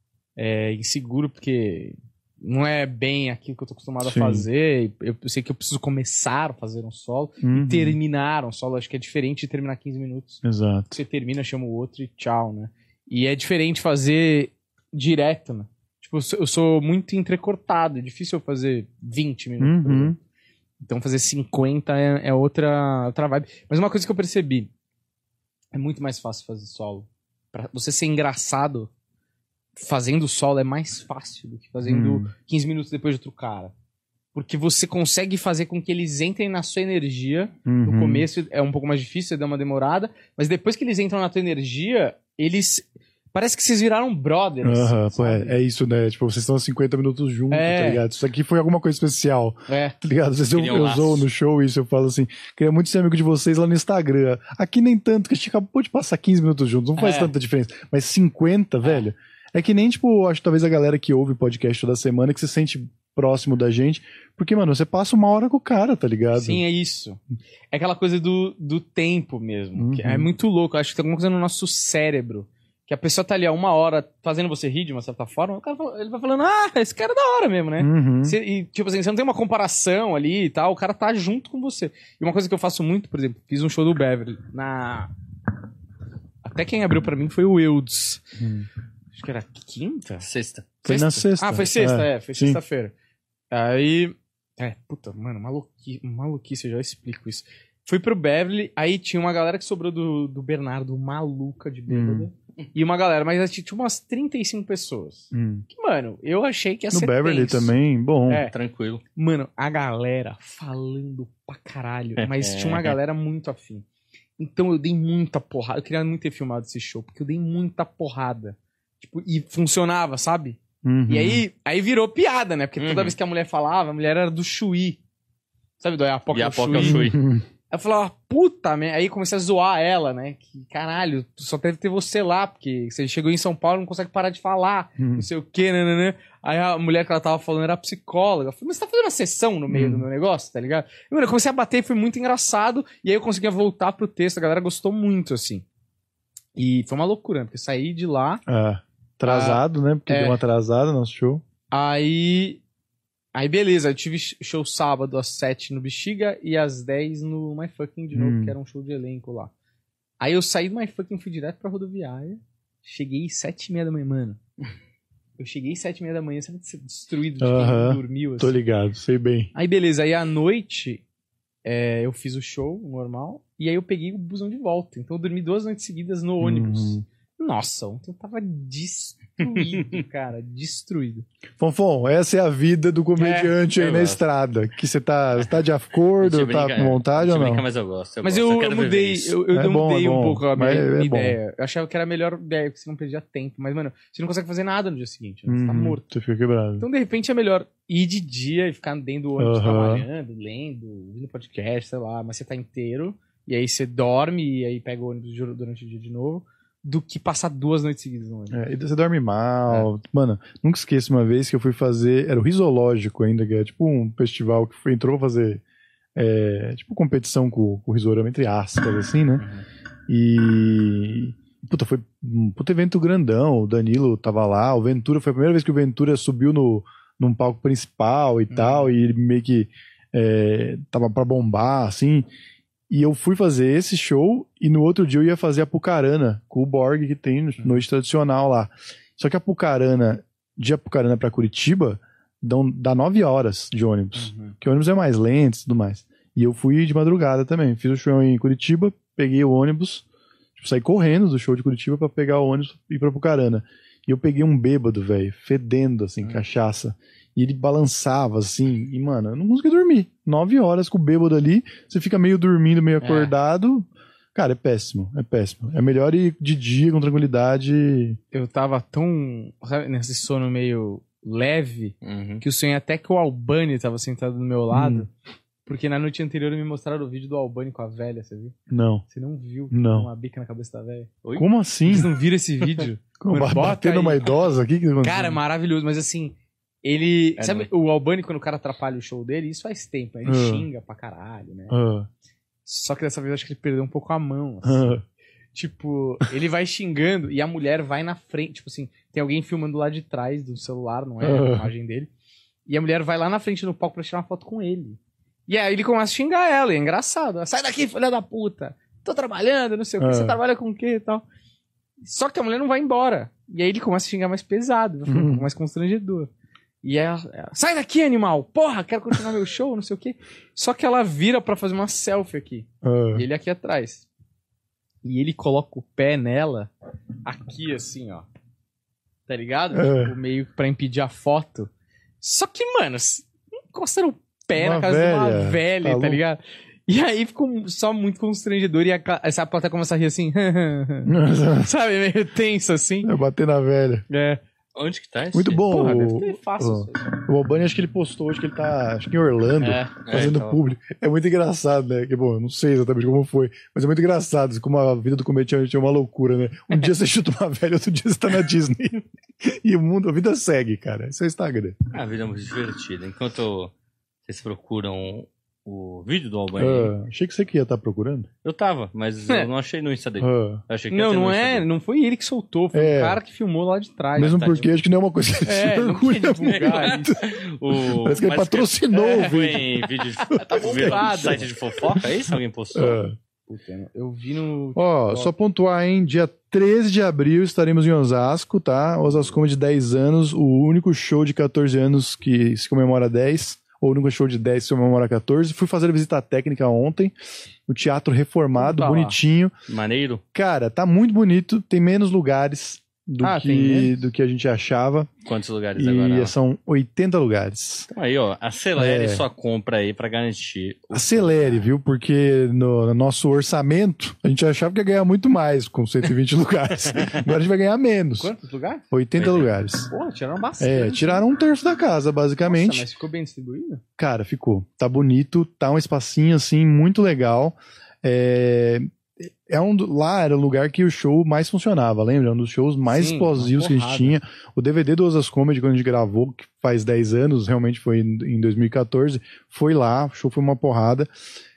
é, inseguro, porque não é bem aquilo que eu tô acostumado Sim. a fazer. Eu, eu sei que eu preciso começar a fazer um solo. Uhum. Terminar um solo, acho que é diferente de terminar quinze minutos. Exato. Você termina, chama o outro e tchau, né? E é diferente fazer direto, né? Tipo, eu sou, eu sou muito entrecortado, é difícil eu fazer vinte minutos. por Uhum. exemplo. Então fazer cinquenta é, é outra, outra vibe. Mas uma coisa que eu percebi, é muito mais fácil fazer solo. Pra você ser engraçado, fazendo solo é mais fácil do que fazendo Hum. quinze minutos depois de outro cara. Porque você consegue fazer com que eles entrem na sua energia. No Uhum. começo é um pouco mais difícil, você dá uma demorada. Mas depois que eles entram na tua energia, eles... Parece que vocês viraram brothers. Aham, pô, sabe? é, é isso, né? Tipo, vocês estão há cinquenta minutos juntos, É. tá ligado? Isso aqui foi alguma coisa especial, É. tá ligado? Às vezes eu, Criam eu laços. zoo no show isso, eu falo assim, queria muito ser amigo de vocês lá no Instagram. Aqui nem tanto, que a gente acabou de passar quinze minutos juntos, não faz É. tanta diferença. Mas cinquenta, velho, é que nem, tipo, acho que talvez a galera que ouve podcast toda semana, que se sente próximo da gente, porque, mano, você passa uma hora com o cara, tá ligado? Sim, é isso. É aquela coisa do, do tempo mesmo. que Uhum. é muito louco. Eu acho que tem alguma coisa no nosso cérebro que a pessoa tá ali há uma hora fazendo você rir de uma certa forma, o cara fala, ele vai falando, ah, esse cara é da hora mesmo, né? Uhum. Você, e, tipo assim, você não tem uma comparação ali e tal, o cara tá junto com você. E uma coisa que eu faço muito, por exemplo, fiz um show do Beverly, na... Até quem abriu pra mim foi o Eudes. Hum. Acho que era quinta? Sexta. Foi na sexta. Ah, foi sexta, é, foi sim. sexta-feira. Aí... É, puta, mano, maluquice, maluquice, eu já explico isso. Fui pro Beverly, aí tinha uma galera que sobrou do, do Bernardo, maluca de bêbada. Hum. E uma galera, mas tinha umas trinta e cinco pessoas. Hum. Que, mano, eu achei que ia no ser Beverly tenso. também, bom. É. Tranquilo. Mano, a galera falando pra caralho, mas tinha uma galera muito afim. Então eu dei muita porrada. Eu queria muito ter filmado esse show, porque eu dei muita porrada. Tipo, e funcionava, sabe? Uhum. E aí, aí virou piada, né? Porque toda Uhum. vez que a mulher falava, a mulher era do Chuí. Sabe, do Iapoca E ao a Poca é o Chuí? Chuí. Uhum. Aí eu falava, puta, merda. Aí comecei a zoar ela, né? Que caralho, só deve ter você lá, porque você chegou em São Paulo e não consegue parar de falar, Uhum. não sei o quê, né, né, né. Aí a mulher que ela tava falando era psicóloga. Eu falei, mas você tá fazendo uma sessão no meio Uhum. do meu negócio, tá ligado? E, mano, eu comecei a bater e foi muito engraçado. E aí eu conseguia voltar pro texto, a galera gostou muito, assim. E foi uma loucura, né? Porque eu saí de lá, É. Atrasado, né? Porque é. deu uma atrasada no nosso show. aí... Aí beleza, eu tive show sábado às sete no Bexiga e às dez no My Fucking de novo, Hum. que era um show de elenco lá. Aí eu saí do My Fucking, fui direto pra rodoviária, cheguei sete e meia da manhã, mano. Eu cheguei sete e meia da manhã, sabe, destruído de Aham. quem dormiu, assim. Tô ligado, sei bem. Aí beleza, aí à noite é, eu fiz o show normal e aí eu peguei o busão de volta. Então eu dormi duas noites seguidas no ônibus. Uhum. Nossa, ontem eu tava destruído, cara, destruído. Fonfon, essa é a vida do comediante É, aí eu na gosto. estrada. Que você tá, você tá de acordo, A gente tá brinca, com vontade a ou gente não? brinca, mas eu gosto. Eu Mas gosto, eu, eu, quero viver mudei, isso. eu, eu É bom, mudei é um bom, pouco a minha, mas é minha bom. ideia. Eu achava que era a melhor ideia, porque você não perdia tempo. Mas, mano, você não consegue fazer nada no dia seguinte, né? Você tá Uhum, morto. Você fica quebrado. Então, de repente, é melhor ir de dia e ficar dentro do ônibus Aham. trabalhando, lendo, ouvindo podcast, sei lá. Mas você tá inteiro, e aí você dorme, e aí pega o ônibus durante o dia de novo, do que passar duas noites seguidas no ônibus. É, e você dorme mal. Mano, nunca esqueço uma vez que eu fui fazer. Era o Risológico ainda, que é tipo um festival que foi, entrou pra fazer. É, tipo competição com, com o Risorama, entre aspas, assim, né? Uhum. E. Puta, foi um puta evento grandão. O Danilo tava lá. O Ventura foi a primeira vez que o Ventura subiu no, num palco principal e Uhum. tal. E ele meio que é, tava pra bombar, assim. E eu fui fazer esse show e no outro dia eu ia fazer a Apucarana com o Borg que tem no noite tradicional lá. Só que a Apucarana, de Apucarana pra Curitiba, dão, dá nove horas de ônibus. Uhum. Porque o ônibus é mais lento e tudo mais. E eu fui de madrugada também. Fiz o show em Curitiba, peguei o ônibus, tipo, saí correndo do show de Curitiba pra pegar o ônibus e ir pra Apucarana. E eu peguei um bêbado, velho, fedendo, assim, Uhum. cachaça. E ele balançava, assim, e, mano, eu não conseguia dormir. Nove horas com o bêbado ali, você fica meio dormindo, meio acordado. Cara, é péssimo, é péssimo. É melhor ir de dia, com tranquilidade. Eu tava tão, sabe, nesse sono meio leve, Uhum. que eu sonhei até que o Albani tava sentado do meu lado. Hum. Porque na noite anterior me mostraram o vídeo do Albani com a velha, você viu? Não. Você não viu? Não. Uma bica na cabeça da velha. Oi? Como assim? Vocês não viram esse vídeo? Como, Mano, bota batendo aí. uma idosa? O que que aconteceu? Cara, é maravilhoso, mas assim, ele... É, sabe o Albani, quando o cara atrapalha o show dele, isso faz tempo, né? Ele Ah. xinga pra caralho, né? Ah, Só que dessa vez eu acho que ele perdeu um pouco a mão, assim. ah, Tipo, ele vai xingando e a mulher vai na frente. Tipo assim, tem alguém filmando lá de trás do celular, não é a Ah. imagem dele. E a mulher vai lá na frente do palco pra tirar uma foto com ele. E aí ele começa a xingar ela, e é engraçado. Sai daqui, filha da puta. Tô trabalhando, não sei o que. Ah. Você trabalha com o quê e tal. Só que a mulher não vai embora. E aí ele começa a xingar mais pesado, vai ficar um Uhum. pouco mais constrangedor. E ela, ela, sai daqui, animal! Porra, quero continuar meu show, não sei o quê. Só que ela vira pra fazer uma selfie aqui. ah. E ele aqui atrás. E ele coloca o pé nela aqui, assim, ó. Tá ligado? É. Tipo, meio que pra impedir a foto. Só que, mano, encostaram o pé Uma na casa de uma velha, velha, tá tá, louco. ligado? E aí ficou só muito constrangedor. E a, ca- essa plateia começa a rir assim. Sabe? Meio tenso, assim. Eu bati na velha. É. Onde que tá isso? Muito bom. Porra, o, deve ter fácil. o, isso aí. o Albani, acho que ele postou, acho que ele tá acho que em Orlando, É, fazendo é, então. público. É muito engraçado, né? Que, bom, eu não sei exatamente como foi, mas é muito engraçado como a vida do comediante é uma loucura, né? Um dia você chuta uma velha, outro dia você tá na Disney. E o mundo, a vida segue, cara. Esse é o Instagram. A vida é muito divertida. Enquanto vocês procuram o vídeo do Albani. Uh, achei que você que ia estar procurando. Eu tava, mas É. eu não achei no Insta dele. Uh, Eu achei que Não, ia ter não no Insta é, dele. não foi ele que soltou, foi É. o cara que filmou lá de trás. mesmo tá, porque acho que não é uma coisa que ele É, se não orgulha quer divulgar muito. isso. O... Parece que ele mas patrocinou é, o Foi vídeo. em vídeo de... Tá bombado. site de fofoca, é isso? Alguém postou? Uh. Puta, eu vi no... Ó, só pontuar, hein? Dia treze de abril estaremos em Osasco, tá? Osasco de dez anos, o único show de catorze anos que se comemora dez, ou o único show de dez que se comemora catorze. Fui fazer a visita técnica ontem, o teatro reformado, Como tá lá? bonitinho. Maneiro. Cara, tá muito bonito, tem menos lugares do, Ah, tem que, menos? do que a gente achava. Quantos lugares E agora? são oitenta lugares. Então aí, ó, acelere É. sua compra aí pra garantir. o- Acelere, viu? Porque no, no nosso orçamento, a gente achava que ia ganhar muito mais com cento e vinte lugares. Agora a gente vai ganhar menos. Quantos lugares? oitenta lugares. Pô, tiraram bastante. É, tiraram um terço da casa, basicamente. Nossa, mas ficou bem distribuído? Cara, ficou. Tá bonito, tá um espacinho assim, muito legal. É, é um, do- lá era o lugar que o show mais funcionava, lembra? Um dos shows mais Sim, explosivos uma que a gente porrada. tinha. O D V D do Osas Comedy, quando a gente gravou, que faz dez anos, realmente foi em, em dois mil e catorze, foi lá, o show foi uma porrada.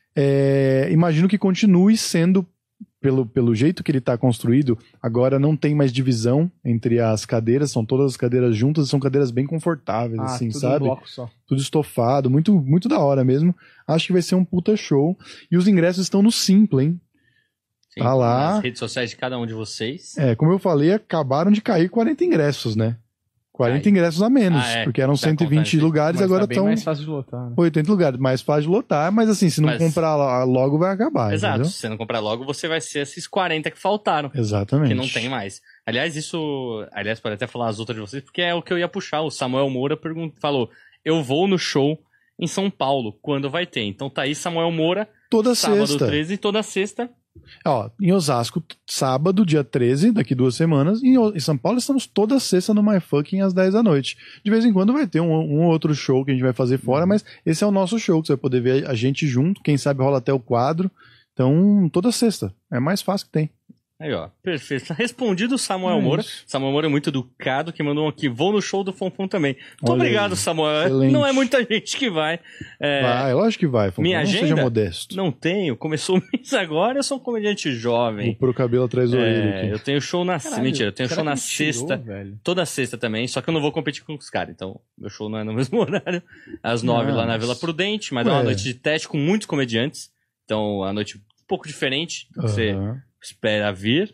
É, imagino que continue sendo, pelo, pelo jeito que ele está construído, agora não tem mais divisão entre as cadeiras, são todas as cadeiras juntas, são cadeiras bem confortáveis, Ah, assim, tudo sabe? em bloco só. Tudo estofado, muito, muito da hora mesmo. Acho que vai ser um puta show. E os ingressos estão no Simple, hein? Sim, tá lá. Nas redes sociais de cada um de vocês. É, como eu falei, acabaram de cair quarenta ingressos, né? quarenta Ai. ingressos a menos, Ah, é. porque eram Tá cento e vinte contando, lugares, Mas agora tá bem estão mais fácil de lotar, né? oitenta lugares. Mais fácil de lotar, mas assim, se não Mas- comprar lá- logo, vai acabar, Exato. entendeu? Se você não comprar logo, você vai ser esses quarenta que faltaram. Exatamente. Que não tem mais. Aliás, isso. Aliás, pode até falar as outras de vocês, porque é o que eu ia puxar. O Samuel Moura pergun- falou: eu vou no show em São Paulo, quando vai ter? Então tá aí, Samuel Moura, Toda sábado sexta. treze, toda sexta. Ó, em Osasco, sábado, dia treze, daqui duas semanas. E em São Paulo estamos toda sexta no My Fucking às dez da noite. De vez em quando vai ter um, um outro show que a gente vai fazer fora, mas esse é o nosso show, que você vai poder ver a gente junto. Quem sabe rola até o quadro. Então, toda sexta. É mais fácil que tem. Aí, ó, perfeito. Tá respondido o Samuel É Moura. isso. Samuel Moura é muito educado, que mandou um aqui. Vou no show do Fonfon também. Muito Olha obrigado, aí. Samuel. Excelente. Não é muita gente que vai. É, Vai, lógico que vai. Fofo. minha Não seja agenda? modesto. Não tenho. Começou o mês agora, eu sou um comediante Vou jovem. pôr o cabelo atrás do orelha É, aqui. eu tenho show na Caralho, Mentira, eu tenho será show na que ele tirou, sexta. velho? Toda sexta também, só que eu não vou competir com os caras. Então, meu show não é no mesmo horário. Às nove lá na Mas- Vila Prudente, mas é uma Ué. noite de teste com muitos comediantes. Então, a noite um pouco diferente do que você Aham. espera vir.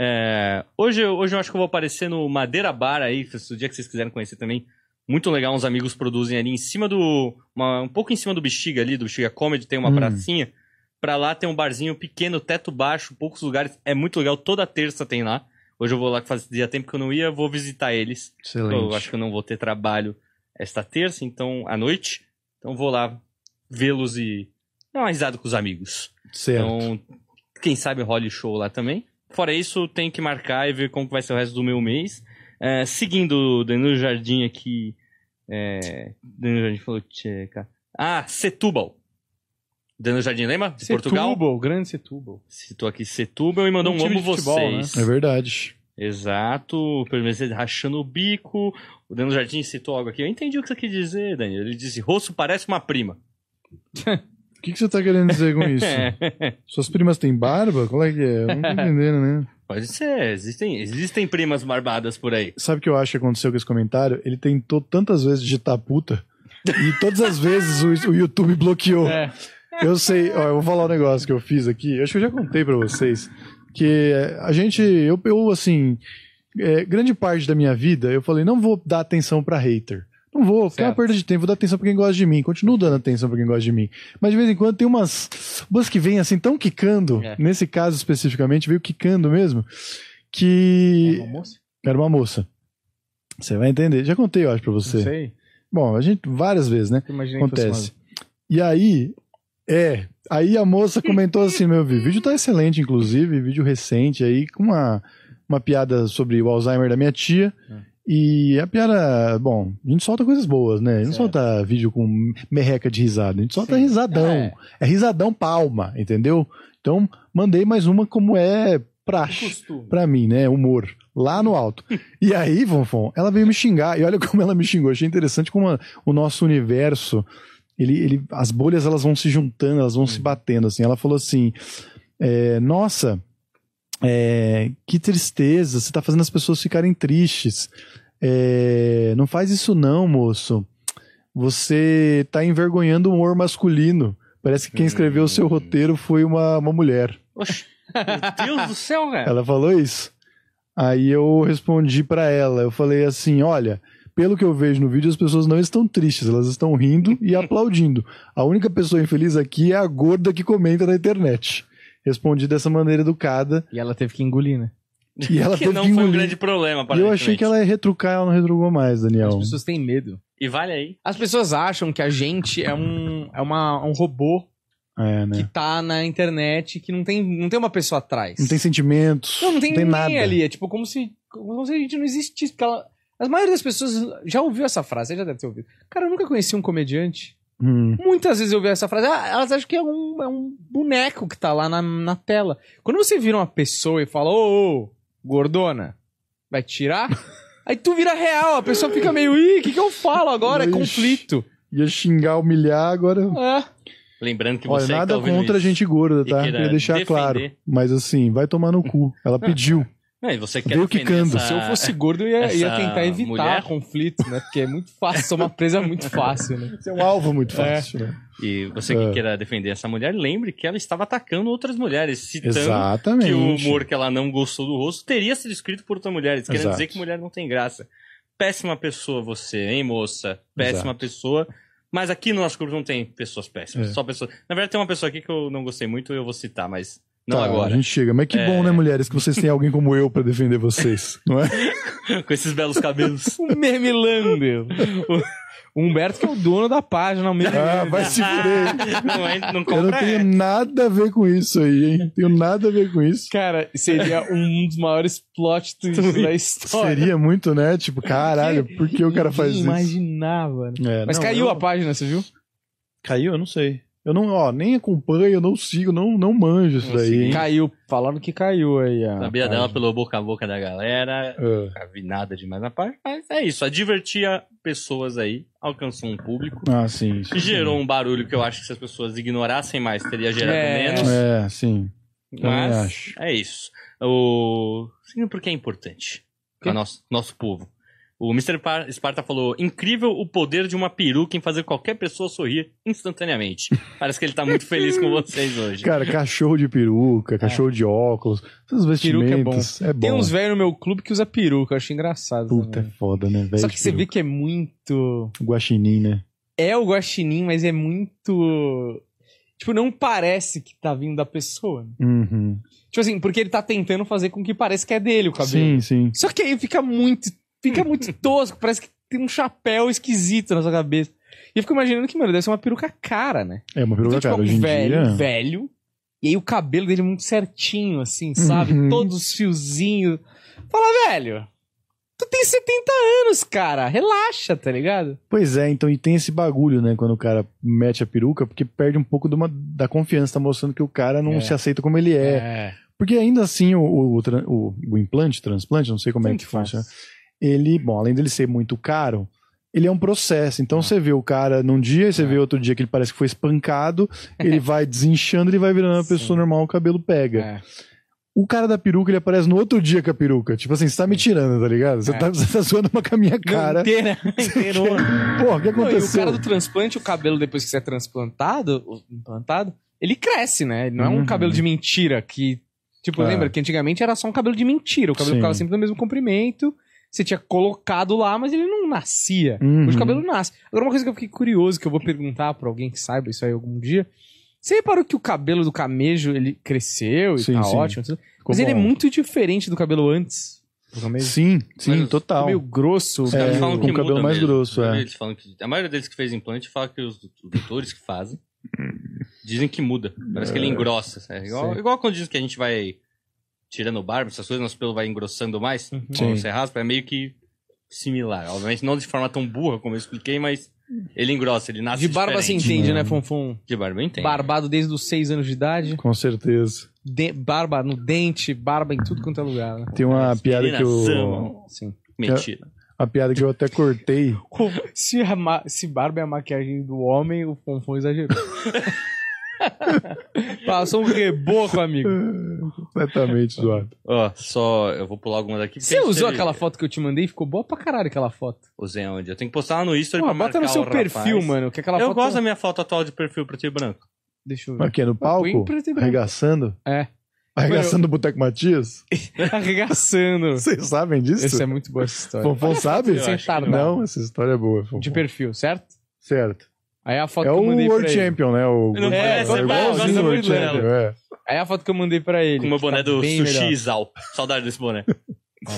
É, hoje, eu- hoje eu acho que eu vou aparecer no Madeira Bar aí, se o dia que vocês quiserem conhecer também. Muito legal, uns amigos produzem ali em cima do... uma- um pouco em cima do Bexiga ali, do Bexiga Comedy, tem uma Hum. pracinha. Pra lá tem um barzinho pequeno, teto baixo, poucos lugares. É muito legal, toda terça tem lá. Hoje eu vou lá, que fazia tempo que eu não ia, vou visitar eles. Excelente. Eu acho que eu não vou ter trabalho esta terça, então, à noite. Então vou lá vê-los e dar uma risada com os amigos. Certo. Então, quem sabe role show lá também. Fora isso, tem que marcar e ver como que vai ser o resto do meu mês. É, seguindo o Danilo Jardim aqui. É, Danilo Jardim falou... Tcheca. Ah, Setúbal. Danilo Jardim, lembra? De Portugal. Setúbal, grande Setúbal. Citou aqui Setúbal e mandou Um um, time amo de futebol, vocês. É verdade. Exato, pelo menos ele rachando o bico. O Danilo Jardim citou algo aqui. Eu entendi o que você quis dizer, Danilo. Ele disse: rosto parece uma prima. O que, que você tá querendo dizer com isso? É, Suas primas têm barba? Qual é que é? Eu não tô entendendo, né? pode ser, existem, existem primas barbadas por aí. Sabe o que eu acho que aconteceu com esse comentário? Ele tentou tantas vezes digitar puta e todas as vezes o, o YouTube bloqueou. É. Eu sei, ó, eu vou falar um negócio que eu fiz aqui. Acho que eu já contei pra vocês. Que a gente, eu, eu assim, é, grande parte da minha vida, eu falei, não vou dar atenção pra hater. Não vou, porque é uma Certo. perda de tempo, vou dar atenção pra quem gosta de mim. Continuo dando atenção pra quem gosta de mim. Mas de vez em quando tem umas, umas que vêm assim, tão quicando, É. nesse caso especificamente, veio quicando mesmo, que É uma moça? era uma moça. Você vai entender. Já contei, eu acho, pra Não você. sei. Bom, a gente, várias vezes, né? Eu imaginei que fosse Acontece. E aí, é, aí a moça comentou assim, meu, o vídeo tá excelente, inclusive, vídeo recente aí, com uma, uma piada sobre o Alzheimer da minha tia. É. E a piada, bom, a gente solta coisas boas, né? A gente não Certo. solta vídeo com merreca de risada, a gente solta Sim. risadão. É. É risadão palma, entendeu? Então, mandei mais uma como é uma. praxe Costume. pra mim, né? Humor. Lá no alto. E aí, Fonfon, ela veio me xingar. E olha como ela me xingou. Achei interessante como a- o nosso universo ele, ele, as bolhas elas vão se juntando, elas vão hum. se batendo, assim. Ela falou assim, é, nossa, é, que tristeza, você tá fazendo as pessoas ficarem tristes. É, não faz isso não, moço. Você tá envergonhando o humor masculino. Parece que quem escreveu o seu roteiro foi uma, uma mulher. Oxe, meu Deus do céu, velho. Ela falou isso. Aí eu respondi pra ela, eu falei assim, olha, pelo que eu vejo no vídeo, as pessoas não estão tristes, elas estão rindo e aplaudindo. A única pessoa infeliz aqui é a gorda que comenta na internet. Respondi dessa maneira educada. E ela teve que engolir, né? E ela que teve não que foi um engolir. grande problema, E eu achei que ela ia retrucar, ela não retrucou mais, Daniel. As pessoas têm medo. E vale aí. As pessoas acham que a gente é um, é uma, um robô é, né? que tá na internet, que não tem, não tem uma pessoa atrás. Não tem sentimentos, não, não tem, não tem ninguém nada ali. É tipo como se, como se a gente não existisse. Porque ela, a maioria das pessoas já ouviu essa frase, você já deve ter ouvido. Cara, eu nunca conheci um comediante. Hum. Muitas vezes eu ouvi essa frase, ah, elas acham que é um, é um boneco que tá lá na, na tela. Quando você vira uma pessoa e fala, ô, ô, gordona, vai tirar? Aí tu vira real, a pessoa fica meio, ih, o que que eu falo agora? É conflito. Ia xingar, humilhar, agora... É. Lembrando que Olha, você nada tá ouvindo contra a isso gente gorda, tá? Queria deixar defender. claro. Mas assim, vai tomar no cu. Ela pediu. Não, e você quer Veio defender quicando. essa... Se eu fosse gordo, eu ia, ia essa tentar evitar mulher? conflito, né? Porque é muito fácil, sou uma presa muito fácil, né? Você é um alvo muito fácil, né? E você que É. queira defender essa mulher, lembre que ela estava atacando outras mulheres, citando Exatamente. que o humor que ela não gostou do rosto teria sido escrito por outras mulheres, querendo Exato. dizer que mulher não tem graça. Péssima pessoa você, hein, moça? Péssima Exato. pessoa. Mas aqui no nosso grupo não tem pessoas péssimas, É. só pessoas... Na verdade tem uma pessoa aqui que eu não gostei muito e eu vou citar, mas não Tá, agora. A gente chega. Mas que É. bom, né, mulheres, que vocês têm alguém como eu pra defender vocês, não é? Com esses belos cabelos. O Mermilander. O Humberto que é o dono da página. O Mermilander. Ah, vai se fuder. não, é, não Eu não compra tenho é. nada a ver com isso aí, hein? Tenho nada a ver com isso. Cara, seria um dos maiores plot twists da história. Seria muito, né? Tipo, caralho, por que o cara faz Ninguém isso? imaginava. Né? É, Mas não, caiu eu- a página, você viu? Caiu? Eu não sei. Eu não, ó, nem acompanho, eu não sigo, não, não manjo isso Não daí, segui. hein? Caiu. Falando que caiu aí. A Sabia página. dela pelo boca a boca da galera. É. Nunca vi nada demais na página. Mas é isso, a divertia pessoas aí, alcançou um público. Ah, sim. isso Gerou um barulho que eu acho que se as pessoas ignorassem mais, teria gerado É. menos. É, sim. também Mas acho. é isso. O... Sim, porque é importante para nosso, nosso povo. O mister Par- Sparta falou: incrível o poder de uma peruca em fazer qualquer pessoa sorrir instantaneamente. Parece que ele tá muito feliz com vocês hoje. Cara, cachorro de peruca, cachorro de óculos, essas Peruca é vestimentas. É bom. Tem uns velhos no meu clube que usa peruca, eu acho engraçado. Puta, é também. foda, né, velho? Só que você vê que é muito. Guaxinim, né? É o guaxinim, mas é muito. Tipo, não parece que tá vindo da pessoa. né? Uhum. Tipo assim, porque ele tá tentando fazer com que pareça que é dele o cabelo. Sim, sim. Só que aí fica muito. Fica muito tosco, parece que tem um chapéu esquisito na sua cabeça. E eu fico imaginando que, mano, deve ser uma peruca cara, né? É uma peruca, Então, cara. tipo, Hoje em velho, dia... velho. E aí o cabelo dele é muito certinho, assim, sabe? Uhum. Todos os fiozinhos. Fala, velho, tu tem setenta anos, cara. Relaxa, tá ligado? Pois é, então, e tem esse bagulho, né, quando o cara mete a peruca, porque perde um pouco de uma, da confiança, tá mostrando que o cara não É. se aceita como ele é. É. Porque ainda assim, o, o, tran- o, o implante, transplante, não sei como é Tanto que faz. funciona, ele, bom, além dele ser muito caro, ele é um processo. Então você vê o cara num dia, e você É. vê outro dia que ele parece que foi espancado, ele vai desinchando, ele vai virando uma Sim. pessoa normal, o cabelo pega. É. O cara da peruca, ele aparece no outro dia com a peruca. Tipo assim, você tá me tirando, tá ligado? Você, É. tá, você tá zoando uma com a minha cara. Inteira, inteirona. Pô, o que Não, e o aconteceu? cara do transplante, o cabelo depois que você é transplantado, o- implantado, ele cresce, né? Ele não é um Uhum. cabelo de mentira que... Tipo, É. lembra que antigamente era só um cabelo de mentira. O cabelo Sim. ficava sempre do mesmo comprimento. Você tinha colocado lá, mas ele não nascia. Uhum. Hoje o cabelo nasce. Agora, uma coisa que eu fiquei curioso, que eu vou perguntar pra alguém que saiba isso aí algum dia. Você reparou que o cabelo do camejo, ele cresceu e Sim, tá sim. ótimo? Mas Ficou ele é bom. muito diferente do cabelo antes do camejo. Sim, sim, Mas total. Meio grosso. Os É, caras meio- falam com que o cabelo muda mais mesmo. grosso, é. Eles falam que, a maioria deles que fez implante fala que os, os doutores que fazem dizem que muda. Parece que ele engrossa. É igual, Sim. igual quando dizem que a gente vai tirando barba, essas coisas, nosso pelo vai engrossando mais. Uhum. Quando Sim. você raspa, é meio que similar. Obviamente não de forma tão burra como eu expliquei, mas ele engrossa, ele nasce De barba você diferente. entende, Não. né, Fonfon? De barba eu entendo. Barbado desde os seis anos de idade. Com certeza. De- barba no dente, barba em tudo quanto é lugar. Né? Tem uma As piada que meninas o... amam. Sim. Mentira. A piada que eu até cortei. Se, a ma... Se barba é a maquiagem do homem, o Fonfon exagerou. Passou um reboco, amigo. Completamente zoado. Ó, só eu vou pular alguma daqui. Você usou teve... aquela foto que eu te mandei? Ficou boa pra caralho aquela foto. Usei onde? Eu tenho que postar lá no History Pô, pra bota marcar no seu o perfil, rapaz. mano. Que aquela eu foto... gosto da minha foto atual de perfil preto e branco. Deixa eu ver. Aqui, no palco? Arregaçando? É. Arregaçando o Boteco Matias? Arregaçando. Vocês sabem disso? Essa é muito boa essa história. Fonfon sabe? Não. não, essa história é boa. Fonfon. De perfil, certo? Certo. Aí a foto é que eu mandei o World pra Champion, ele. né? O... Não é, é, é igualzinho o World Champion, é. Aí a foto que eu mandei pra ele. Com o meu boné tá do Sushi melhor. Izal. Saudade desse boné. Ó.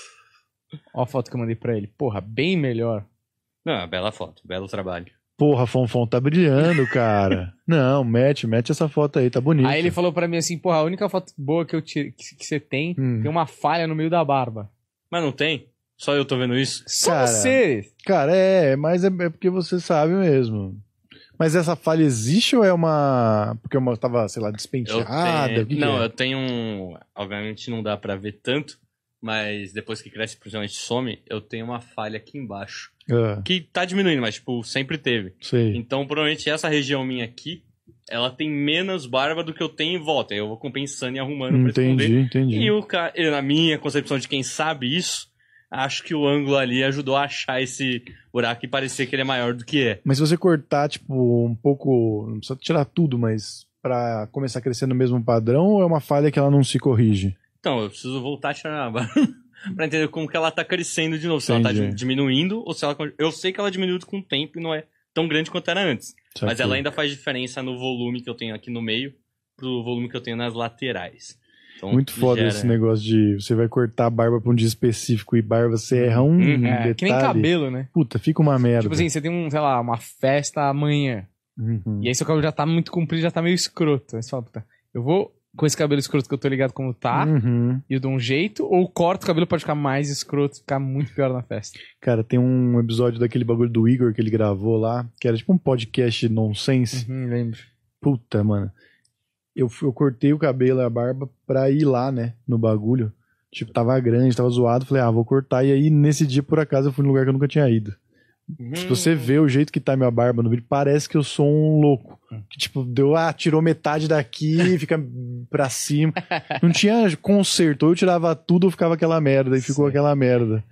Ó a foto que eu mandei pra ele. Porra, bem melhor. Não, bela foto, belo trabalho. Porra, Fonfon tá brilhando, cara. Não, mete, mete essa foto aí, tá bonito. Aí ele falou pra mim assim, porra, a única foto boa que eu tire, que, que você tem, hum. tem uma falha no meio da barba. Mas não tem? Só eu tô vendo isso? Só cara, você! Cara, é, mas é, é porque você sabe mesmo. Mas essa falha existe ou é uma... Porque eu tava, sei lá, despenteada? Tenho... O que não, que é? eu tenho um... Obviamente não dá pra ver tanto, mas depois que cresce, principalmente some, eu tenho uma falha aqui embaixo. Ah, Que tá diminuindo, mas, tipo, sempre teve. sei. Então, provavelmente, essa região minha aqui, ela tem menos barba do que eu tenho em volta. Eu vou compensando e arrumando pra Entendi, esconder. entendi. E o cara, na minha concepção de quem sabe isso, acho que o ângulo ali ajudou a achar esse buraco e parecer que ele é maior do que é. Mas se você cortar, tipo, um pouco... Não precisa tirar tudo, mas pra começar a crescer no mesmo padrão, ou é uma falha que ela não se corrige? Então, eu preciso voltar a tirar a barba pra entender como que ela tá crescendo de novo. Se ela tá Entendi. diminuindo ou se ela... Eu sei que ela diminuiu com o tempo e não é tão grande quanto era antes. Saquei. Mas ela ainda faz diferença no volume que eu tenho aqui no meio pro volume que eu tenho nas laterais. Então, Muito foda gera... esse negócio de você vai cortar a barba pra um dia específico e barba você erra um Uhum. É, detalhe. que nem cabelo, né? Puta, fica uma merda. Tipo assim, você tem um, sei lá, uma festa amanhã. Uhum. E aí seu cabelo já tá muito comprido, já tá meio escroto. Aí você fala, puta, eu vou com esse cabelo escroto que eu tô ligado como tá, Uhum. e eu dou um jeito, ou corto o cabelo pode ficar mais escroto, ficar muito pior na festa. Cara, tem um episódio daquele bagulho do Igor que ele gravou lá, que era tipo um podcast nonsense. Uhum, lembro. Puta, mano. Eu, eu cortei o cabelo e a barba pra ir lá, né, no bagulho. Tipo, tava grande, tava zoado. Falei, ah, vou cortar. E aí, nesse dia, por acaso, eu fui num lugar que eu nunca tinha ido. Hum. Se você vê o jeito que tá minha barba no vídeo, parece que eu sou um louco. Que, tipo, deu, ah, tirou metade daqui, fica pra cima. Não tinha conserto. Ou eu tirava tudo ou ficava aquela merda. E ficou Sim. aquela merda.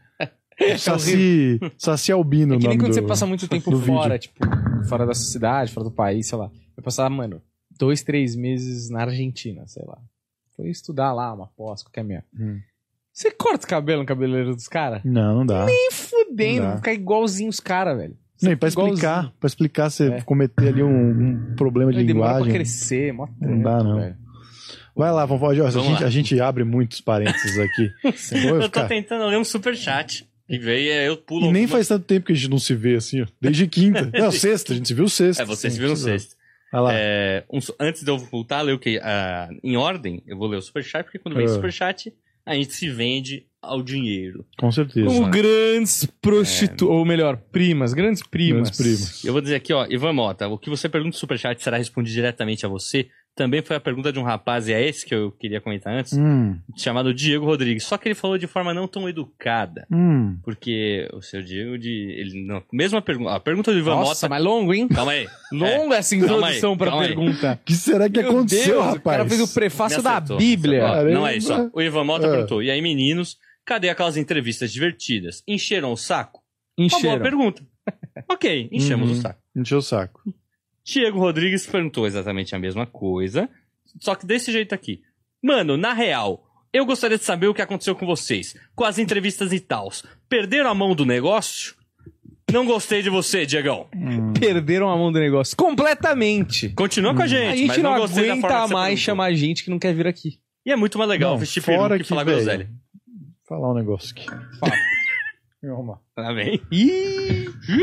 Saci, Saci Albino, É o que nem nome quando do, você passa muito tempo do fora, vídeo. tipo, fora da sua cidade, fora do país, sei lá. Eu passava, mano, dois, três meses na Argentina, sei lá. Foi estudar lá, uma pós, qualquer merda. Hum. Você corta o cabelo no cabeleireiro dos caras? Não, não dá. Nem fudendo, Não dá. vai ficar igualzinho os caras, velho. Não, e pra Igualzinho. explicar, pra explicar, você É. cometer ali um, um problema de Demora pra linguagem. crescer, mó Não dá, não. velho. Vai lá, vamos, vamos, a, Vamos gente, lá. a gente abre muitos parênteses aqui. Vou Eu tô ficar- tentando ler um superchat. E veio, eu pulo. E nem alguma- faz tanto tempo que a gente não se vê assim, ó. Desde quinta. Não, sexta, a gente se viu sexta. É, você Sim, se viu no se viu. sexto. Vai lá. É, um su- antes de eu voltar a ler o que? Ah, em ordem, eu vou ler o superchat, porque quando vem Ah. superchat, a gente se vende ao dinheiro. Com certeza. Como grandes prostitutas, ou melhor, primas, grandes primas. Grandes primas. Eu vou dizer aqui, ó, Ivan Mota, o que você pergunta no superchat será respondido diretamente a você. Também foi a pergunta de um rapaz, e é esse que eu queria comentar antes, Hum, chamado Diego Rodrigues. Só que ele falou de forma não tão educada. hum. Porque o seu Diego, de, ele não, mesma pergunta, a pergunta do Ivan Nossa, Mota... mas longo, hein? Calma aí. Longa essa Calma introdução aí, pra calma aí. pergunta. O que será que Meu aconteceu, Deus, rapaz? O cara fez o prefácio Me da acertou. Bíblia. Ó, Caramba. não é isso, ó. O Ivan Mota Ah. perguntou, e aí meninos, cadê aquelas entrevistas divertidas? Encheram o saco? Uma boa Encheram. pergunta. Ok, enchemos Uhum. o saco. Encheu o saco. Diego Rodrigues perguntou exatamente a mesma coisa, só que desse jeito aqui. Mano, na real, eu gostaria de saber o que aconteceu com vocês, com as entrevistas e tals. Perderam a mão do negócio? Não gostei de você, Diegão. Perderam a mão do negócio. Completamente. Continua com a gente, A gente mas não, não gostei da forma aguenta que você mais perguntou. chamar gente que não quer vir aqui. E é muito mais legal Não, vestir peruca fora e que, falar velho, groselha. falar um negócio aqui. Fala. Calma. Tá bem? Ih!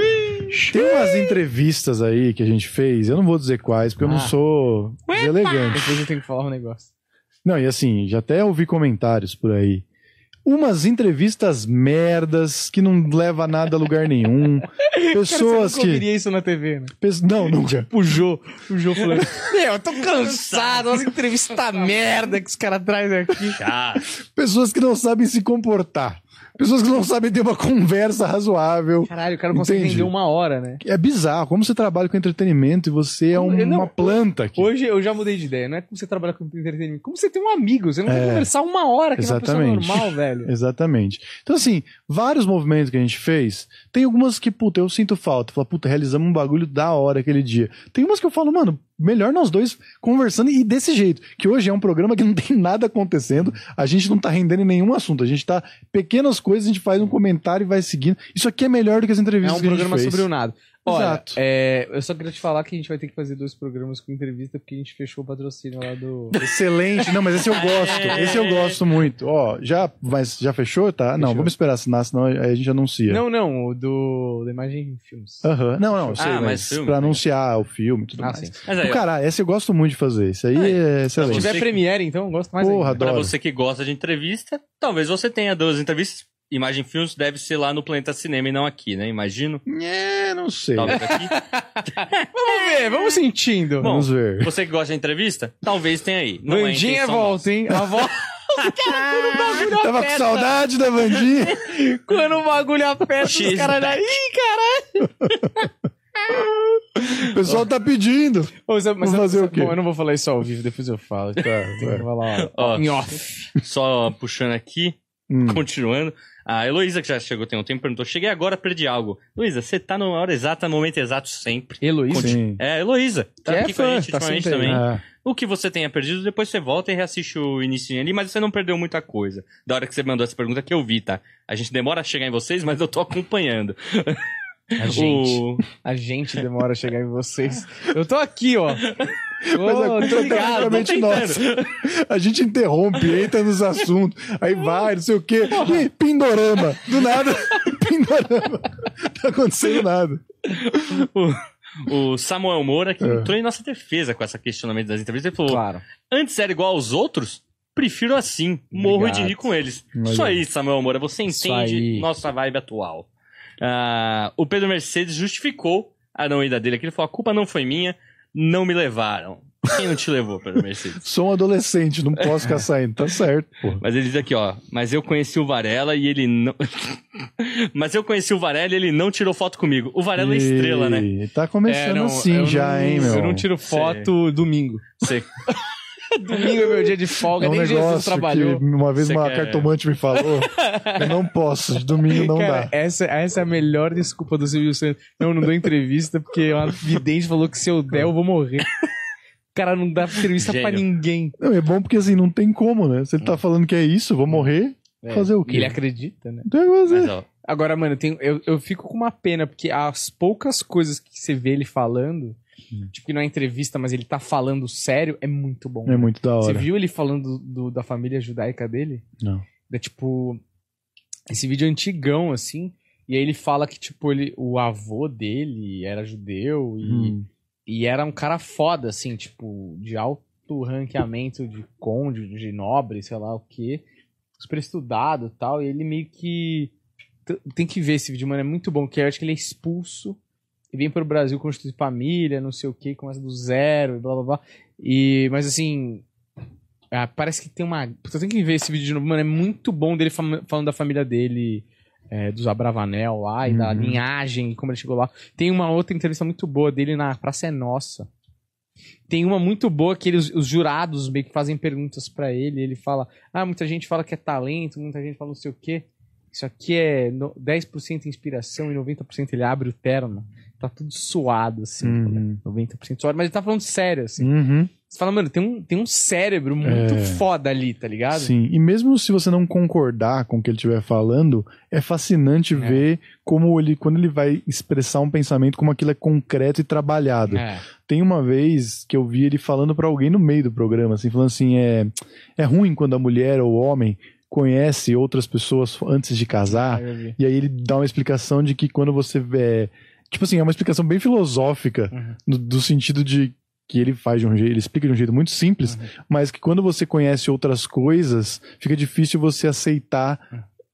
Tem umas entrevistas aí que a gente fez, eu não vou dizer quais, porque eu não Ah. sou deselegante. Depois eu tenho que falar um negócio. Não, e assim, já até ouvi comentários por aí. Umas entrevistas merdas que não leva a nada a lugar nenhum. Pessoas Cara, você nunca que. ouviria isso na T V, né? Pes- Não, nunca. O Jô. O Jô falou: Meu, eu tô cansado. Umas entrevistas merda que os caras trazem aqui. Ah, Pessoas que não sabem se comportar. Pessoas que não sabem ter uma conversa razoável. Caralho, o cara não consegue Entende? render uma hora, né? É bizarro. Como você trabalha com entretenimento e você é um- Eu não- uma planta aqui. Hoje eu já mudei de ideia. Não é como você trabalha com entretenimento. Como você tem um amigo. Você não É. quer conversar uma hora que é uma Exatamente. pessoa normal, velho. Exatamente. Então, assim, vários movimentos que a gente fez, tem algumas que, puta, eu sinto falta. Fala, puta, realizamos um bagulho da hora aquele dia. Tem umas que eu falo, mano, melhor nós dois conversando e desse jeito. Que hoje é um programa que não tem nada acontecendo, a gente não tá rendendo em nenhum assunto. A gente tá, pequenas coisas, a gente faz um comentário e vai seguindo. Isso aqui é melhor do que as É entrevistas um que a gente programa fez. sobre o nada. Olha, Exato. é, eu só queria te falar que a gente vai ter que fazer dois programas com entrevista porque a gente fechou o patrocínio lá do... Excelente. Não, mas esse eu gosto. Esse eu gosto muito. Ó, já, mas já fechou, tá? Não, Fechou. vamos esperar assinar, senão aí a gente anuncia. Não, não, o do da Imagem Filmes. Aham. Não, não, eu sei, Ah, mas, mas filme, pra né? anunciar o filme e tudo Ah, mais. sim. Mas aí, O ó, cara, esse eu gosto muito de fazer. Isso aí Aí, é Se excelente. tiver Você- Premiere, então, eu gosto mais Porra, ainda. pra adoro. você que gosta de entrevista, talvez você tenha duas entrevistas. Imagem Filmes deve ser lá no Planeta Cinema e não aqui, né? Imagino. É, não sei. Talvez aqui. Vamos ver, vamos sentindo. Bom, Vamos ver. Você que gosta de entrevista, talvez tenha aí. Não é a Vandinha intenção volta, hein? A volta. Tava com saudade da Vandinha. Quando o bagulho aperta, os She's caras já... Ih, caralho! O pessoal tá pedindo. Ô, você- mas Vamos você- fazer o quê? Bom, eu não vou falar isso ao vivo, depois eu falo. Tá, tem que falar Ó, em off. Só puxando aqui, Hum. continuando. A Heloísa, que já chegou tem um tempo, perguntou: cheguei agora, perdi algo. Heloísa, você tá na hora exata, no momento exato sempre. Heloísa? Sim. É, Heloísa. Tá Que é aqui com fã, a gente tá ultimamente sempre aí. também. Ah, O que você tenha perdido, depois você volta e reassiste o início ali, mas você não perdeu muita coisa. Da hora que você mandou essa pergunta que eu vi, tá? A gente demora a chegar em vocês, mas eu tô acompanhando. A gente. O... A gente demora a chegar em vocês. Eu tô aqui, ó. Ô, mas a culpa tô é ligado. praticamente tô nossa. A gente interrompe, entra nos assuntos, aí vai, não sei o quê. Ih, Pindorama. Do nada, Pindorama. Tá acontecendo nada. o, o Samuel Moura, que É. entrou em nossa defesa com esse questionamento das entrevistas, ele falou: Claro. antes era igual aos outros? Prefiro assim. Morro Obrigado. de rir com eles. Mas Isso é. aí, Samuel Moura, você Isso entende aí. nossa vibe atual. Ah, o Pedro Mercedes justificou a não ida dele aqui. Ele falou: a culpa não foi minha, não me levaram. Quem não te levou, Pedro Mercedes? Sou um adolescente, não posso ficar saindo. Tá certo, pô. Mas ele diz aqui, ó, mas eu conheci o Varela e ele não... mas eu conheci o Varela e ele não tirou foto comigo. O Varela é estrela, né? E Tá começando É, não, assim eu já, não- hein, meu? Eu não tiro foto domingo. Você... Domingo é meu dia de folga, É um nem Jesus negócio trabalhou. que uma vez Você uma quer- cartomante me falou, eu não posso, de domingo não Cara, dá. essa, essa é a melhor desculpa do Silvio Santos. Não, não dou entrevista porque uma vidente falou que se eu der eu vou morrer. Cara, não dá entrevista Gênio. pra ninguém. Não, é bom porque assim, não tem como, né? Se ele tá falando que é isso, vou morrer, fazer o E quê? ele acredita, né? Não tem o que fazer. Mas, ó, Agora, mano, eu, tenho- eu, eu fico com uma pena, porque as poucas coisas que você vê ele falando, tipo que não é entrevista, mas ele tá falando sério, é muito bom. É muito da Você hora. viu ele falando do- da família judaica dele? Não. É tipo, esse vídeo antigão, assim, e aí ele fala que, tipo, ele, o avô dele era judeu e, Hum. e era um cara foda, assim, tipo, de alto ranqueamento de conde, de nobre, sei lá o quê, super estudado e tal, e ele meio que... t- Tem que ver esse vídeo, mano, é muito bom, porque eu acho que ele é expulso e vem pro Brasil constituir família, não sei o quê, começa do zero e blá blá blá. E, mas assim, ah, parece que tem uma... Puta, eu tenho que ver esse vídeo de novo, mano, é muito bom dele fam- falando da família dele, é, dos Abravanel lá, e da Uhum. linhagem, e como ele chegou lá. Tem uma outra entrevista muito boa dele na Praça é Nossa. Tem uma muito boa que eles, os jurados meio que fazem perguntas pra ele, e ele fala, ah, muita gente fala que é talento, muita gente fala não sei o quê. Isso aqui é no- dez por cento inspiração e noventa por cento ele abre o terno. Tá tudo suado, assim. Uhum. né? noventa por cento suado, mas ele tá falando sério, assim. Uhum. Você fala, mano, tem um, tem um cérebro muito É. foda ali, tá ligado? Sim, e mesmo se você não concordar com o que ele estiver falando, é fascinante É. ver como ele, quando ele vai expressar um pensamento, como aquilo é concreto e trabalhado. É. Tem uma vez que eu vi ele falando pra alguém no meio do programa, assim, falando assim, é, é ruim quando a mulher ou o homem conhece outras pessoas antes de casar, Aí eu vi. e aí ele dá uma explicação de que quando você vê, tipo assim, é uma explicação bem filosófica, Uhum. no, do sentido de que ele faz de um jeito, ele explica de um jeito muito simples, Uhum. mas que quando você conhece outras coisas, fica difícil você aceitar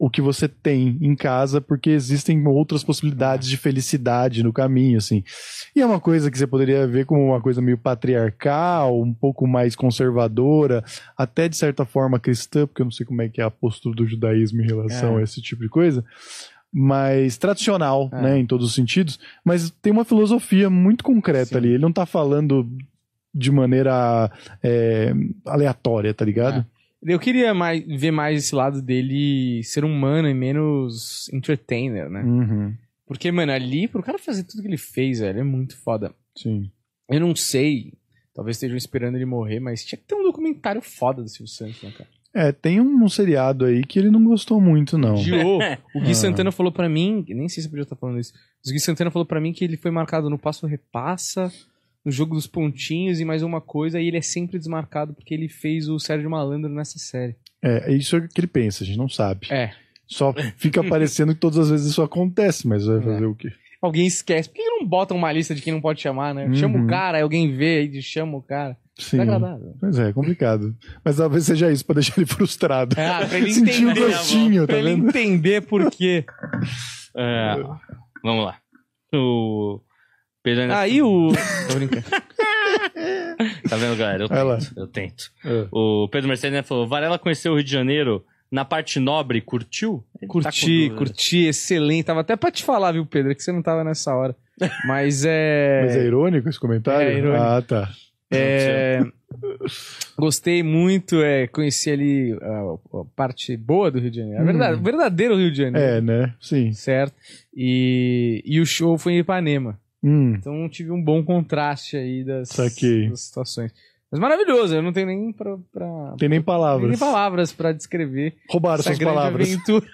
o que você tem em casa, porque existem outras possibilidades de felicidade no caminho, assim. E é uma coisa que você poderia ver como uma coisa meio patriarcal, um pouco mais conservadora, até de certa forma cristã, porque eu não sei como é que é a postura do judaísmo em relação É. a esse tipo de coisa, mas tradicional, É. né, em todos os sentidos, mas tem uma filosofia muito concreta Sim. ali. Ele não tá falando de maneira é, aleatória, tá ligado? É. Eu queria mais, ver mais esse lado dele ser humano e menos entertainer, né? Uhum, Porque, mano, ali, pro cara fazer tudo que ele fez, velho, é muito foda. sim. Eu não sei, talvez estejam esperando ele morrer, mas tinha que ter um documentário foda do Silvio Santos, né, cara? É, tem um, um seriado aí que ele não gostou muito, não. Odiou. O Gui Ah. Santana falou pra mim, nem sei se eu podia estar falando isso, mas o Gui Santana falou pra mim que ele foi marcado no passo repassa, no jogo dos pontinhos e mais uma coisa, e ele é sempre desmarcado porque ele fez o Sérgio Malandro nessa série. É, é isso que ele pensa, a gente não sabe. É. Só fica parecendo que todas as vezes isso acontece, mas vai fazer É. o quê? Alguém esquece. Por que não botam uma lista de quem não pode chamar, né? Uhum. Chama o cara, aí alguém vê, aí chama o cara. Sim. Desagradável. Pois é, é complicado. Mas talvez seja isso, pra deixar ele frustrado. Ah, pra ele Sentir o entender. gostinho, Pra tá ele vendo? entender por quê. É, vamos lá. O Pedro ainda... Aí o... Tô brincando. Tá vendo, galera? Eu Vai lá. tento, eu tento. É. O Pedro Mercedes né, falou, Varela conheceu o Rio de Janeiro na parte nobre, curtiu? Ele tá com Curti, dúvidas. curti, excelente. Tava até pra te falar, viu, Pedro, que você não tava nessa hora. Mas é... Mas é irônico esse comentário? É irônico. Ah, tá. É, gostei muito, é, conheci ali a, a parte boa do Rio de Janeiro. A verdade, Hum. o verdadeiro Rio de Janeiro. É, né? Sim. Certo? E, e o show foi em Ipanema. Hum, Então tive um bom contraste aí das, Saquei. das situações. Mas maravilhoso, eu não tenho nem pra, pra- tem nem palavras. nem palavras pra descrever Roubaram essa suas grande palavras. aventura.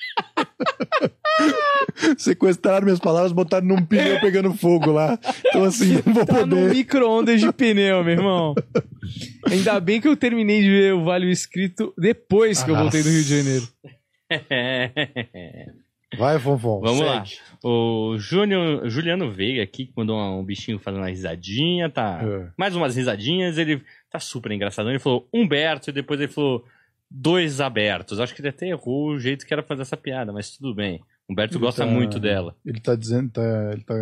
Sequestraram minhas palavras, botaram num pneu pegando fogo lá. Então assim, não vou Tá no poder. micro-ondas de pneu, meu irmão. Ainda bem que eu terminei de ver o Vale o Escrito depois que eu voltei do Rio de Janeiro. Vai, Fonfon. Vamos segue. lá. O Júnior, Juliano Veiga aqui, que mandou um bichinho fazendo uma risadinha, tá? É. Mais umas risadinhas, ele tá super engraçado. Ele falou Humberto e depois ele falou dois abertos. Acho que ele até errou o jeito que era fazer essa piada, mas tudo bem. Humberto Ele gosta tá- muito dela. Ele tá dizendo, tá, ele tá...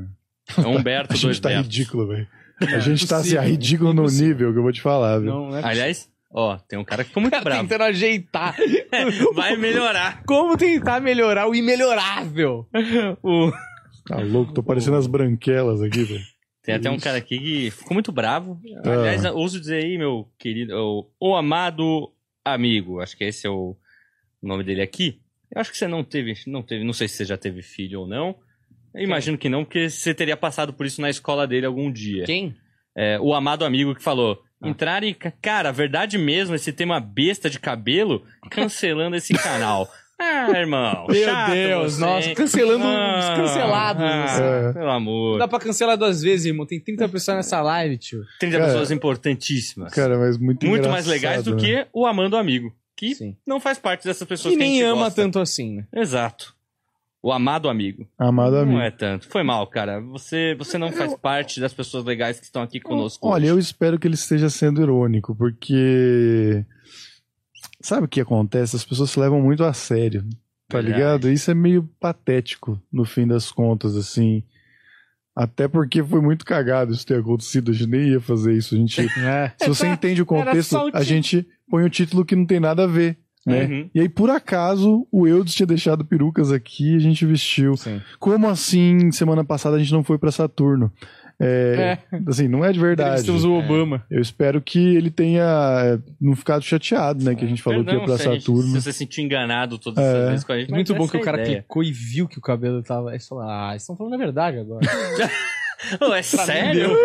É Humberto A dois gente tá Bertos. ridículo, velho. A gente tá assim, Impossível, ridículo no impossível. nível que eu vou te falar, viu? Não, não é Aliás, ó, tem um cara que ficou muito Tá bravo. tentando ajeitar. Vai melhorar. Como tentar melhorar o imelhorável? O... Tá louco, tô parecendo as branquelas aqui, velho. Tem até um cara aqui que ficou muito bravo. Aliás, ouso dizer aí, meu querido, o, o amado amigo, acho que esse é o nome dele aqui. Eu acho que você não teve, não teve, não sei se você já teve filho ou não. Eu imagino que não, porque você teria passado por isso na escola dele algum dia. Quem? É, o amado amigo que falou, Ah. entrar e, cara, verdade mesmo, esse tema besta de cabelo, cancelando esse canal. Ah, irmão, Meu chato Deus, você, nossa, hein? cancelando Ah, os cancelados. ah, É. Pelo Não amor. dá pra cancelar duas vezes, irmão. Tem trinta pessoas nessa live, tio. trinta Cara, pessoas importantíssimas. Cara, mas muito Muito mais engraçado, legais do né? que o amando amigo, que Sim. não faz parte dessas pessoas Que que, a nem gente ama gosta. tanto assim, né? Exato. O amado amigo. Amado Não amigo. é tanto. Foi mal, cara. Você, você não faz parte das pessoas legais que estão aqui conosco Olha, hoje. eu espero que ele esteja sendo irônico, porque... Sabe o que acontece? As pessoas se levam muito a sério, tá Verdade. ligado? Isso é meio patético, no fim das contas, assim. Até porque foi muito cagado isso ter acontecido, a gente nem ia fazer isso. A gente, É. se você entende o Era contexto, só o a título. gente põe o título que não tem nada a ver, né? Uhum. E aí, por acaso, o Eudes tinha deixado perucas aqui e a gente vestiu. Sim. Como assim, semana passada a gente não foi pra Saturno? É, assim, não é de verdade. Entrevistamos o Obama. Eu espero que ele tenha é, não ficado chateado, né? Que a gente falou Perdão que ia pra se a gente- Saturno. se você se sentir enganado todas É. essas vezes com a gente. Muito mas bom essa que é o a cara ideia. clicou e viu que o cabelo tava. Aí você falou, ah, eles estão falando a verdade agora. Ô, é sério?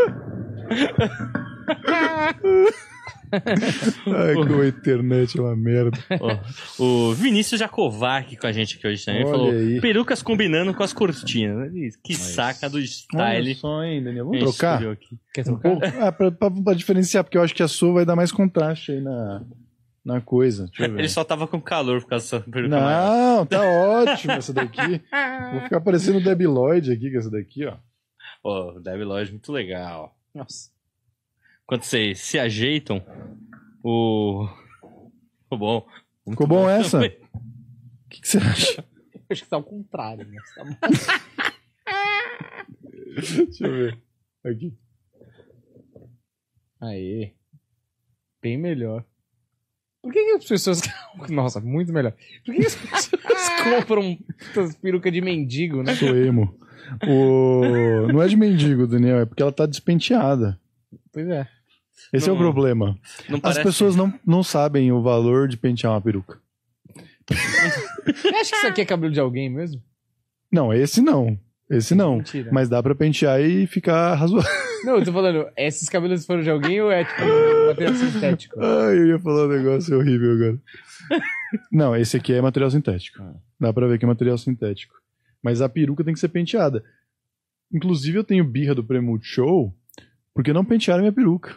Ai, como a internet é uma merda. Ó, o Vinícius Jacovac com a gente aqui hoje também Olha falou aí. perucas combinando com as cortinas. Que saca do style. Olha só, hein, Daniel? Vamos A gente trocar? escolheu aqui. Quer Um trocar? pouco? Ah, pra, pra, pra diferenciar, porque eu acho que a sua vai dar mais contraste aí na, na coisa. Deixa eu ver. Ele só tava com calor por causa dessa peruca maior. Não, tá ótimo essa daqui. Vou ficar parecendo o Debi Lloyd aqui, com essa daqui, ó. Ó, o Dev Lodge, muito legal. Nossa. Quando vocês se ajeitam, o... Ficou bom. Ficou bom essa? que, que você acha? Eu acho que tá ao contrário, né? Tá bom. Deixa eu ver. Aqui. Aí. Bem melhor. Por que, que as pessoas... Nossa, muito melhor. Por que, que as pessoas compram essas perucas de mendigo, né? Sou emo. O... Não é de mendigo, Daniel, é porque ela tá despenteada. Pois é. Esse Não- é o problema. Não As parece- pessoas não, não sabem o valor de pentear uma peruca. Você acha que isso aqui é cabelo de alguém mesmo? Não, esse não. Esse não. Mentira. Mas dá pra pentear e ficar razoável. Não, eu tô falando, esses cabelos foram de alguém ou é tipo material sintético? Ai, eu ia falar um negócio horrível agora. Não, esse aqui é material sintético. Ah. Dá pra ver que é material sintético. Mas a peruca tem que ser penteada. Inclusive, eu tenho birra do Prêmio Multishow porque não pentearam minha peruca.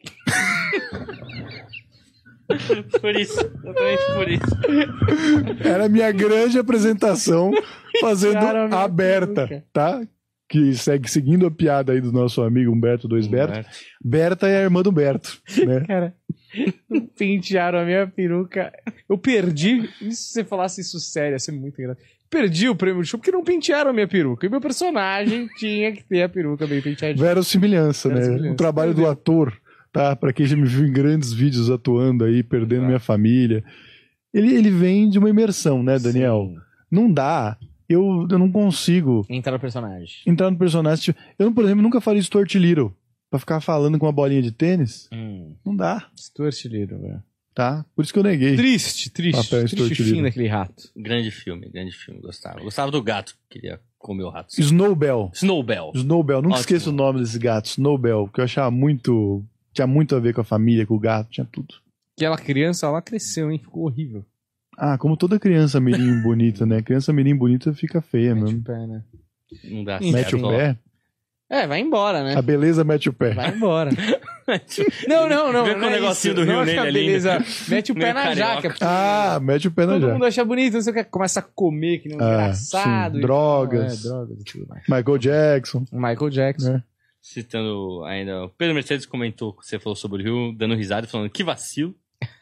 Por isso, exatamente por isso. Era a minha grande apresentação fazendo Pentearam a minha aberta, peruca. tá? Que segue seguindo a piada aí do nosso amigo Humberto dois Berto. Berta é a irmã do Berto, né? Cara, pentearam a minha peruca. Eu perdi. E se você falasse isso sério, ia ser muito engraçado. Perdi o prêmio do show porque não pentearam a minha peruca. E meu personagem tinha que ter a peruca bem penteadinha. Verossimilhança, né? Verossimilhança. O trabalho do ator, tá? Pra quem já me viu em grandes vídeos atuando aí, perdendo Ah. minha família. Ele, ele vem de uma imersão, né, Daniel? Sim. Não dá. Eu, eu não consigo Entrar no personagem. entrar no personagem. Eu, por exemplo, nunca faria Stuart Little pra ficar falando com uma bolinha de tênis. Hum. Não dá, Stuart Little, velho. tá? Por isso que eu neguei. Triste, triste. Papel Stuart Triste fim Little. daquele rato. Grande filme, grande filme, gostava. Gostava do gato, que queria comer o rato. Snowbell. Snowbell. Snowbell. Nunca Ótimo. esqueço o nome desse gato. Snowbell. Que eu achava muito... Tinha muito a ver com a família, com o gato. Tinha tudo. Aquela criança, ela cresceu, hein? Ficou horrível. Ah, como toda criança mirim bonita, né? Criança mirim bonita fica feia Mete mesmo. o pé, né? Não dá Mete certo. o pé. É, vai embora, né? A beleza mete o pé. Vai embora. Não, não, não. Vem com não o é negocinho isso. do Rio Não acho nele que a ali, beleza. Mete o pé Meio na carioca. jaca. porque Ah, mete o pé na todo jaca. mundo acha bonito, não sei o que. Começa a comer que nem um Ah, engraçado. sim. e Drogas. tal. É, drogas e tudo mais. Michael Jackson. Michael Jackson. É. Citando ainda, o Pedro Mercedes comentou que você falou sobre o Rio, dando risada, falando que vacilo.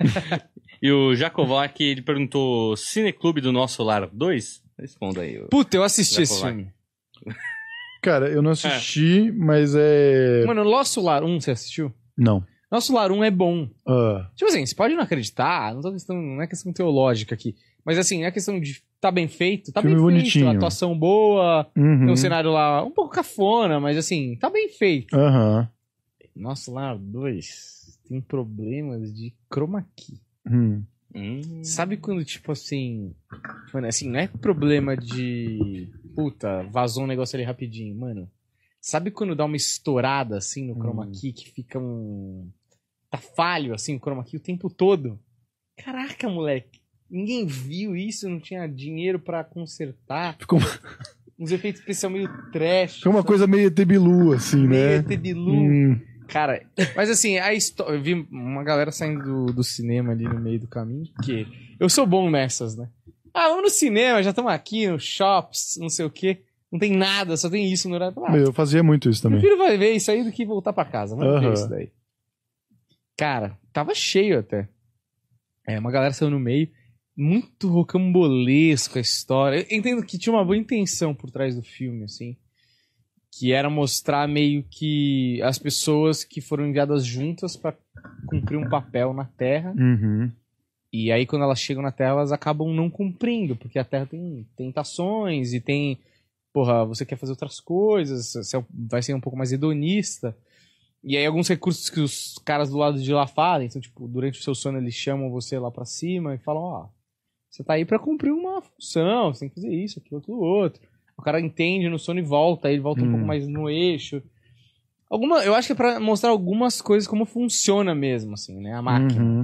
E o Jacovac, ele perguntou, Cineclube do Nosso Lar dois? Responda aí. Puta, eu assisti esse Jacovac. filme. Cara, eu não assisti, mas é... Mano, Nosso Lar um, você assistiu? Não. Nosso Lar um é bom. Ah, Tipo assim, você pode não acreditar, não, tô questão, não é questão teológica aqui. Mas assim, é questão de tá bem feito, tá Filme bem bonitinho. feito, atuação boa, uhum. tem um cenário lá um pouco cafona, mas assim, tá bem feito. Aham. Nosso Lar dois tem problemas de chroma key. Hum. Hum. Sabe quando, tipo assim... Mano, assim, não é problema de... Puta, vazou um negócio ali rapidinho, mano. Sabe quando dá uma estourada, assim, no chroma Hum. key, que fica um... Tá falho, assim, o chroma key o tempo todo? Caraca, moleque. Ninguém viu isso, não tinha dinheiro pra consertar. Ficou, Uns efeitos especiais meio trash. ficou uma coisa meio E T Bilu, assim, meio né? E T Bilu. Hum. Cara, mas assim, a história. Eu vi uma galera saindo do, do cinema ali no meio do caminho, porque eu sou bom nessas, né? Ah, vamos no cinema, já estamos aqui, no shops, não sei o quê. Não tem nada, só tem isso no horário. Ah, Eu fazia muito isso também. prefiro vai ver isso aí do que voltar pra casa. Vamos ver Aham. isso daí. Cara, tava cheio até. É, uma galera saiu no meio. Muito rocambolesco a história. Eu entendo que tinha uma boa intenção por trás do filme, assim. Que era mostrar meio que as pessoas que foram enviadas juntas pra cumprir um papel na Terra. Uhum. E aí, quando elas chegam na Terra, elas acabam não cumprindo, porque a Terra tem tentações e tem. Porra, você quer fazer outras coisas, você vai ser um pouco mais hedonista. E aí, alguns recursos que os caras do lado de lá fazem. Então, tipo, durante o seu sono, eles chamam você lá pra cima e falam: Ó, você tá aí pra cumprir uma função, você tem que fazer isso, aquilo, aquilo, outro. O cara entende no sono e volta, aí ele volta Hum. um pouco mais no eixo. Alguma, eu acho que é pra mostrar algumas coisas como funciona mesmo, assim, né? A máquina. Uhum.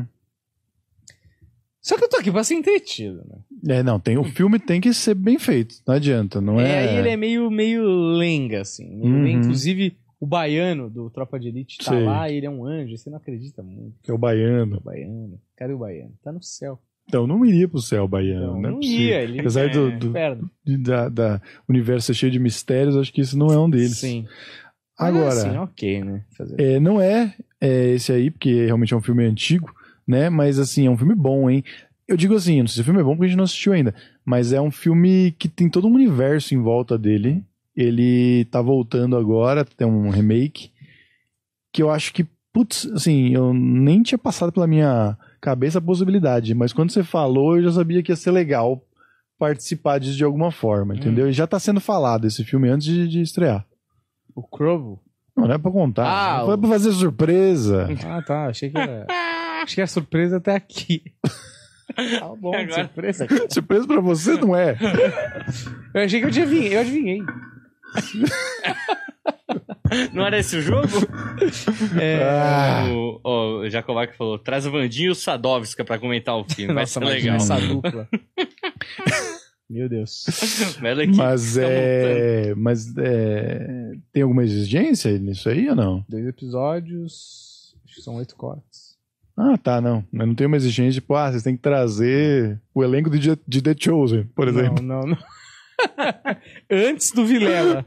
Só que eu tô aqui pra ser entretido, né? É, não, tem, o filme tem que ser bem feito, não adianta, não É, é... aí ele é meio, meio lenga, assim. meio Uhum. lenga. Inclusive, o baiano do Tropa de Elite tá Sei. lá e ele é um anjo. Você não acredita muito. Que é o baiano. O baiano. Cadê o baiano? Tá no céu. Então, não iria pro céu, baiano, Então, né? não ia. Ele Apesar é do, do, inferno. de- da, da universo ser cheio de mistérios, acho que isso não é um deles. Sim. Agora, Mas, assim, ok, né? Fazer... é, não é, é esse aí, porque realmente é um filme antigo, né? Mas, assim, é um filme bom, hein? Eu digo assim, não sei se o filme é bom porque a gente não assistiu ainda, mas é um filme que tem todo um universo em volta dele. Ele tá voltando agora, tem um remake, que eu acho que, putz, assim, eu nem tinha passado pela minha cabeça a possibilidade, mas quando você falou, eu já sabia que ia ser legal participar disso de alguma forma, entendeu? Hum. E já tá sendo falado esse filme antes de, de estrear. O Crovo? Não, não é pra contar, Ah, não foi o- pra fazer surpresa. Ah, tá. Achei que era... Acho que é surpresa até aqui. Tá bom, Agora- surpresa. Surpresa pra você não é. Eu achei que eu adivinhei. Eu adivinhei. Não era esse o jogo? É... Ah, O, ó, o Jacovac falou, traz o Vandinho e o Sadovska pra comentar o filme. Vai Nossa, ser imagina legal. essa dupla. Meu Deus. Velho aqui, mas tá é. Mas é. Tem alguma exigência nisso aí ou não? Dois episódios. Acho que são oito cortes. Ah, tá, não. Eu não tenho uma exigência tipo, ah, vocês têm que trazer o elenco de, de The Chosen, por exemplo. Não, não, não. Antes do Vilela.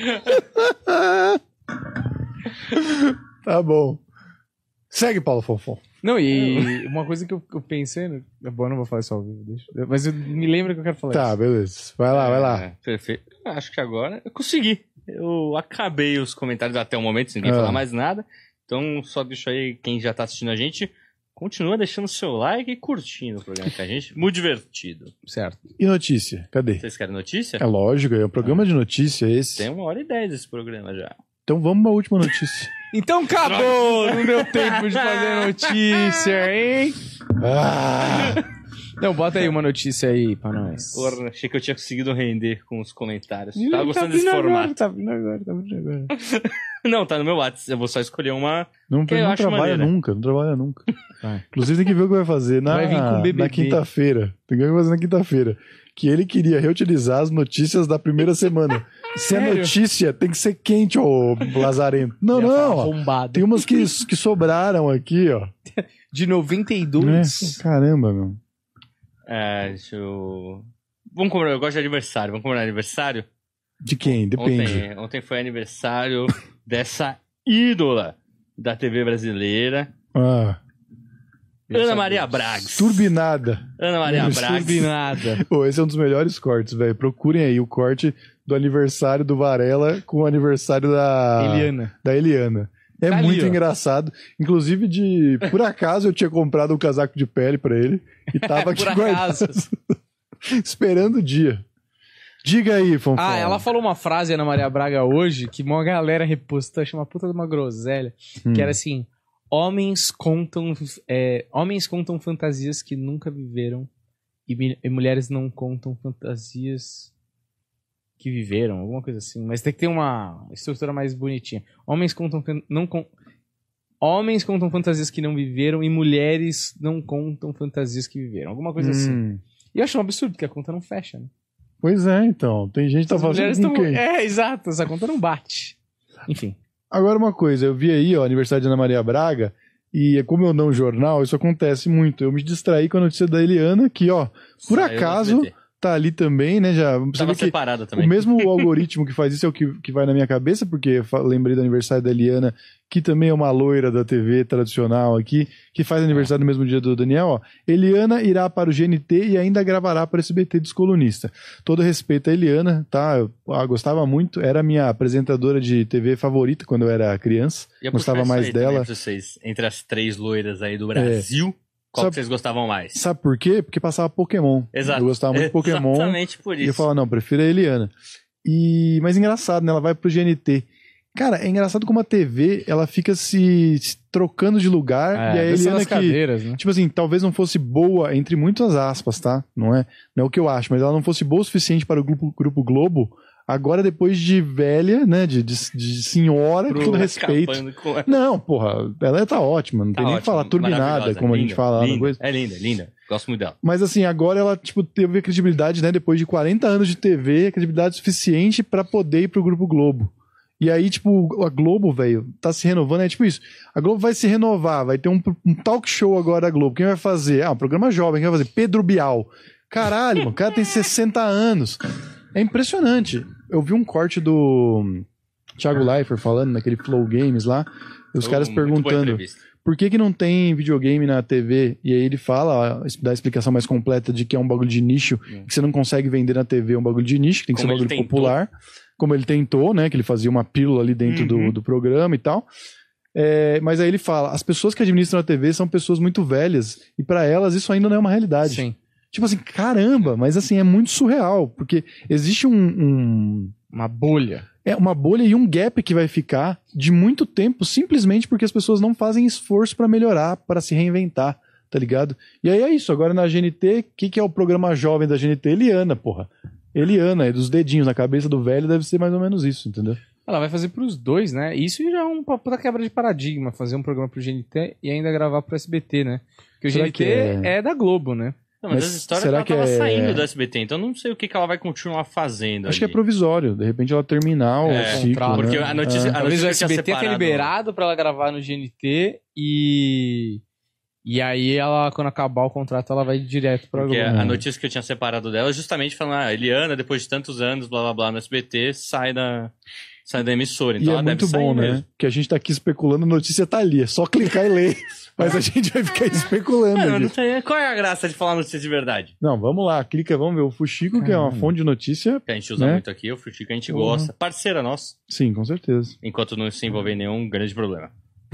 Tá bom. Segue, Paulo Fonfon. Não, e uma coisa que eu, que eu pensei. né? Bom, eu não vou falar isso ao vivo, deixa. Mas eu me lembro que eu quero falar Tá, isso. beleza. Vai lá, vai lá. É, perfeito. Acho que agora eu consegui. Eu acabei os comentários até o momento, sem ninguém Ah. falar mais nada. Então, só deixa aí quem já tá assistindo a gente. Continua deixando seu like e curtindo o programa com a gente. Muito divertido. Certo. E notícia? Cadê? Vocês querem notícia? É lógico, é um programa de notícia esse. Tem uma hora e dez esse programa já. Então vamos pra última notícia. Então acabou! Não deu tempo de fazer notícia, hein? Ah, Não, bota aí uma notícia aí pra nós. Porra, achei que eu tinha conseguido render com os comentários. Ih, Tava gostando desse vindo agora, formato. Tá vindo agora, tá vindo agora. Não, tá no meu WhatsApp. Eu vou só escolher uma. não Que eu não acho trabalha maneira. nunca, não trabalha nunca. Vai. Inclusive tem que ver o que vai fazer na, Vai vir com B B B. na quinta-feira. Tem que ver o que vai fazer na quinta-feira. Que ele queria reutilizar as notícias da primeira semana. Se a Sério? notícia tem que ser quente, ô Lazarento. Não, Ia falar não. ó. Arrombado. Tem umas que, que sobraram aqui, ó. De noventa e Né? dois. Caramba, meu. É, deixa eu. Vamos comemorar. Eu gosto de aniversário. Vamos comemorar aniversário? De quem? Depende. Ontem, ontem foi aniversário dessa ídola da T V brasileira, Ah, Ana Maria Bragas. turbinada. Ana Maria Bragas. Turbinada. Pô, esse é um dos melhores cortes, velho. Procurem aí o corte do aniversário do Varela com o aniversário da Eliana. Da Eliana. É Tá ali, muito ó. engraçado. Inclusive, de por acaso eu tinha comprado um casaco de pele pra ele e tava aqui Por guardado, acaso. esperando o dia. Diga aí, Fonfon. Ah, ela falou uma frase, Ana Maria Braga, hoje, que uma galera repostou, achei uma puta de uma groselha, Hum. que era assim, homens contam, é, homens contam fantasias que nunca viveram e, mi- e mulheres não contam fantasias que viveram, alguma coisa assim. Mas tem que ter uma estrutura mais bonitinha. Homens contam, fan- não con- homens contam fantasias que não viveram e mulheres não contam fantasias que viveram. Alguma coisa assim. Hum. E eu acho um absurdo, porque a conta não fecha, né? Pois é, então. Tem gente que tá As fazendo mulheres com tão- quem? É, exato, essa conta não bate. Enfim. Agora uma coisa, eu vi aí, ó, aniversário de Ana Maria Braga, e como eu não jornal, isso acontece muito. Eu me distraí com a notícia da Eliana, que, ó, por Saiu do acaso, S B T. tá ali também, né? Já você Tava vê que separada também. o mesmo algoritmo que faz isso é o que, que vai na minha cabeça, porque eu fa- lembrei do aniversário da Eliana, que também é uma loira da T V tradicional aqui, que faz aniversário no mesmo dia do Daniel, ó. Eliana irá para o G N T e ainda gravará para o S B T Descolunista. Todo respeito a Eliana, tá? Eu ah, gostava muito, era a minha apresentadora de T V favorita quando eu era criança. Ia Gostava puxar mais isso aí também dela. pra vocês. Entre as três loiras aí do Brasil, qual Sabe- que vocês gostavam mais? Sabe por quê? Porque passava Pokémon. Exato. Eu gostava muito de Pokémon. Exatamente por E eu isso. falava, não, prefiro a Eliana. E... Mas engraçado, né? Ela vai pro G N T. Cara, é engraçado como a T V, ela fica se, se trocando de lugar. e a descendo Eliana as que, cadeiras, né? tipo assim, talvez não fosse boa, entre muitas aspas, tá? Não é, não é o que eu acho, mas ela não fosse boa o suficiente para o Grupo, grupo Globo. Agora, depois de velha, né? De, de, de senhora, com Pro- todo respeito. escapando com- Não, porra, ela tá ótima. Não Tá tem nem o que ótimo, falar turbinada, maravilhosa, como a linda, gente fala lá no linda, coisa. É linda, linda. Gosto muito dela. Mas assim, agora ela, tipo, teve a credibilidade, né? Depois de quarenta anos de T V, a credibilidade suficiente pra poder ir pro Grupo Globo. E aí, tipo, a Globo, velho, tá se renovando. É tipo isso. A Globo vai se renovar, vai ter um, um talk show agora da Globo. Quem vai fazer? Ah, um programa jovem. Quem vai fazer? Pedro Bial. Caralho, mano, o cara tem sessenta anos. É impressionante. Eu vi um corte do Thiago Leifert falando naquele Flow Games lá. E os Oh, caras muito boa perguntando. entrevista. por que que não tem videogame na T V? E aí ele fala, dá a explicação mais completa de que é um bagulho de nicho, Hum. que você não consegue vender na T V, é um bagulho de nicho, que tem que Como ser um ele bagulho tentou. popular. Como ele tentou, né? Que ele fazia uma pílula ali dentro Uhum. do, do programa e tal. É, mas aí ele fala, as pessoas que administram a T V são pessoas muito velhas, e pra elas isso ainda não é uma realidade. Sim. Tipo assim, caramba, mas assim, é muito surreal, porque existe um, um- Uma bolha. é uma bolha e um gap que vai ficar de muito tempo, simplesmente porque as pessoas não fazem esforço pra melhorar, pra se reinventar, tá ligado? E aí é isso, agora na G N T, o que, que é o programa jovem da G N T? Eliana, porra. Eliana, é dos dedinhos na cabeça do velho, deve ser mais ou menos isso, entendeu? Ela vai fazer pros dois, né? Isso já é uma puta quebra de paradigma, fazer um programa pro G N T e ainda gravar pro S B T, né? Porque o Será G N T que é- é... da Globo, né? Não, mas, Mas as histórias será ela que tava é- saindo do S B T, então eu não sei o que, que ela vai continuar fazendo. Acho que é ali. provisório, de repente ela terminar o É, ciclo, contrato. né? Porque a notícia- É. a Talvez o notícia S B T tinha tenha separado- liberado pra ela gravar no G N T e... E aí ela, quando acabar o contrato, ela vai direto pra Porque Globo. a notícia que eu tinha separado dela é justamente falando, ah, Eliana, depois de tantos anos, blá blá blá, no S B T, sai da, sai da emissora. E Então é ela muito deve sair bom, né? mesmo. Que a gente tá aqui especulando, a notícia tá ali. É só clicar e ler. Mas a gente vai ficar especulando. Mano, aqui. não tem- qual é a graça de falar notícia de verdade? Não, vamos lá. Clica, vamos ver. O Fuxico, que é uma Caramba. fonte de notícia. Que a gente usa Né? muito aqui, o Fuxico que a gente Porra. gosta. Parceira nossa, Sim, com certeza. enquanto não se envolver em nenhum grande problema.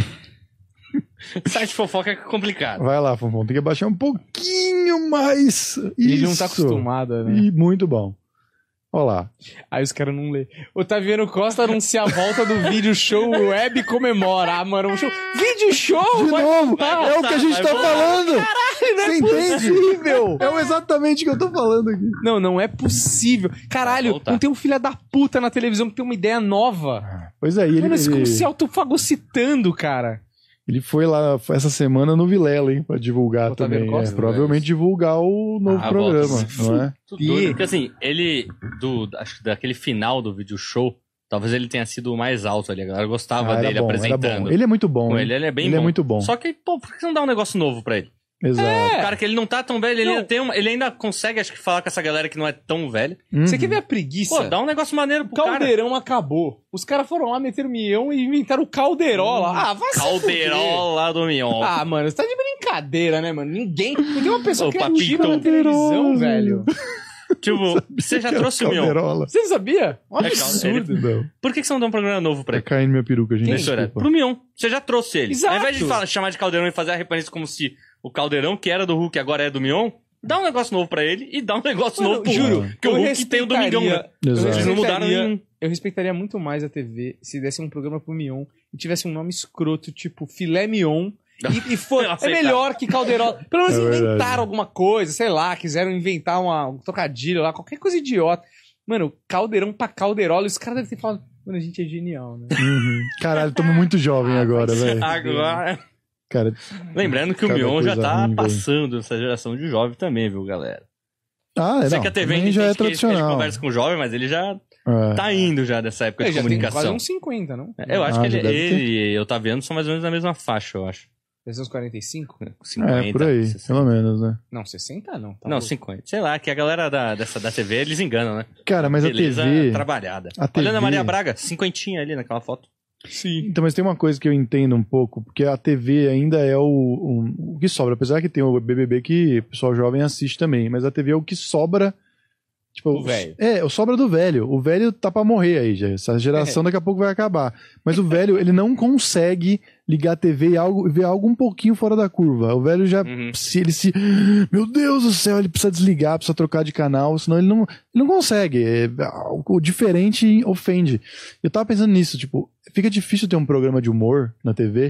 Site fofoca é complicado. Vai lá, Fonfon. Tem que abaixar um pouquinho mais. Ele não tá Isso. acostumado, né? E muito bom. Olha lá. Aí os caras não lê. Otaviano Costa anuncia a volta do vídeo show Web comemora. Ah, mano, um show. Vídeo show! De Vai- novo! vai é o que a gente vai tá voltar. falando! não Você é entende? possível! É o exatamente o que eu tô falando aqui. Não, não é possível. Vai Caralho, voltar. não tem um filho da puta na televisão que tem uma ideia nova. Pois é, e ele, Mano, eles ficam ele, se autofagocitando, cara. ele foi lá essa semana no Vilela, hein? Pra divulgar Otaviano também. Costa? É, provavelmente divulgar o novo Ah, programa, volta. não é? Tudo doido, porque assim, ele, do, acho que daquele final do vídeo show, talvez ele tenha sido o mais alto ali. A galera gostava Ah, era dele bom, era apresentando. bom. Ele é muito bom. Com hein? ele, ele é bem Ele bom. é muito bom. Só que, pô, por que você não dá um negócio novo pra ele? Exato. É. O cara que ele não tá tão velho, ele Não. ainda, tem uma, ele ainda consegue, acho que, falar com essa galera que não é tão velha. Uhum. Você quer ver a preguiça? Pô, dá um negócio maneiro O pro cara. Caldeirão acabou. Os caras foram lá, meteram o Mion e inventaram o Calderola. Ah, vai se fuder. Calderola do Mion. Ah, mano, você tá de brincadeira, né, mano? Ninguém. Não tem uma pessoa Ô, criativa papito. na televisão, Calderola. velho. Tipo, você já trouxe o Mion. Calderola. Você não sabia? Um É, absurdo. Não. Por que que você não dá um programa novo pra Tá ele? caindo minha peruca, gente. Professora, Desculpa. pro Mion. Você já trouxe ele. Exato. Ao invés de falar, chamar de Caldeirão e fazer a referência como se o Caldeirão, que era do Hulk, agora é do Mion, dá um negócio novo pra ele e dá um negócio Mano, novo pro juro, Hulk. Porque o eu Hulk tem o Domingão, né? respeitaria- eu Exato. Eles não mudaram respeitaria- nenhum. Eu respeitaria muito mais a T V se desse um programa pro Mion e tivesse um nome escroto, tipo Filé Mion. E, e foi, Eu é aceitava. melhor que Calderola. Pelo menos É verdade. inventaram alguma coisa, sei lá, quiseram inventar uma, um trocadilho lá, qualquer coisa idiota. Mano, Caldeirão pra Calderola, e os caras devem ter falado, mano, a gente é genial, né? Uhum. Caralho, estamos muito jovem Ah, agora, vai velho. Agora. Cara, Lembrando que o Cada Mion já coisa tá ruim, velho. passando essa geração de jovem também, viu, galera? ah, é, Sei não, que a T V também ainda já é entende que a gente tradicional. conversa com o jovem, mas ele já É. tá indo já dessa época Ele de já tem quase comunicação. uns cinquenta, não? É, Eu acho Ah, que já ele, deve ter. ele e Otaviano são mais ou menos na mesma faixa, eu acho. Deve ser uns quarenta e cinco? cinquenta, É, por aí, sessenta. pelo menos, né? Não, sessenta não. Tá Não, louco. cinquenta. Sei lá, que a galera da, dessa, da T V, eles enganam, né? Cara, mas Beleza a T V... trabalhada. a T V Olha a Ana Maria Braga, cinquentinha ali naquela foto. Sim. Então, mas tem uma coisa que eu entendo um pouco, porque a T V ainda é o, o, o que sobra, apesar que tem o B B B que o pessoal jovem assiste também, mas a T V é o que sobra. Tipo, O velho. É, o sobra do velho. O velho tá pra morrer aí já. Essa geração daqui a pouco vai acabar. Mas o velho, ele não consegue ligar a T V e algo, ver algo um pouquinho fora da curva. O velho já, Uhum. se ele se... Meu Deus do céu, ele precisa desligar, precisa trocar de canal, senão ele não, ele não consegue. É, o diferente ofende. Eu tava pensando nisso, tipo, fica difícil ter um programa de humor na T V.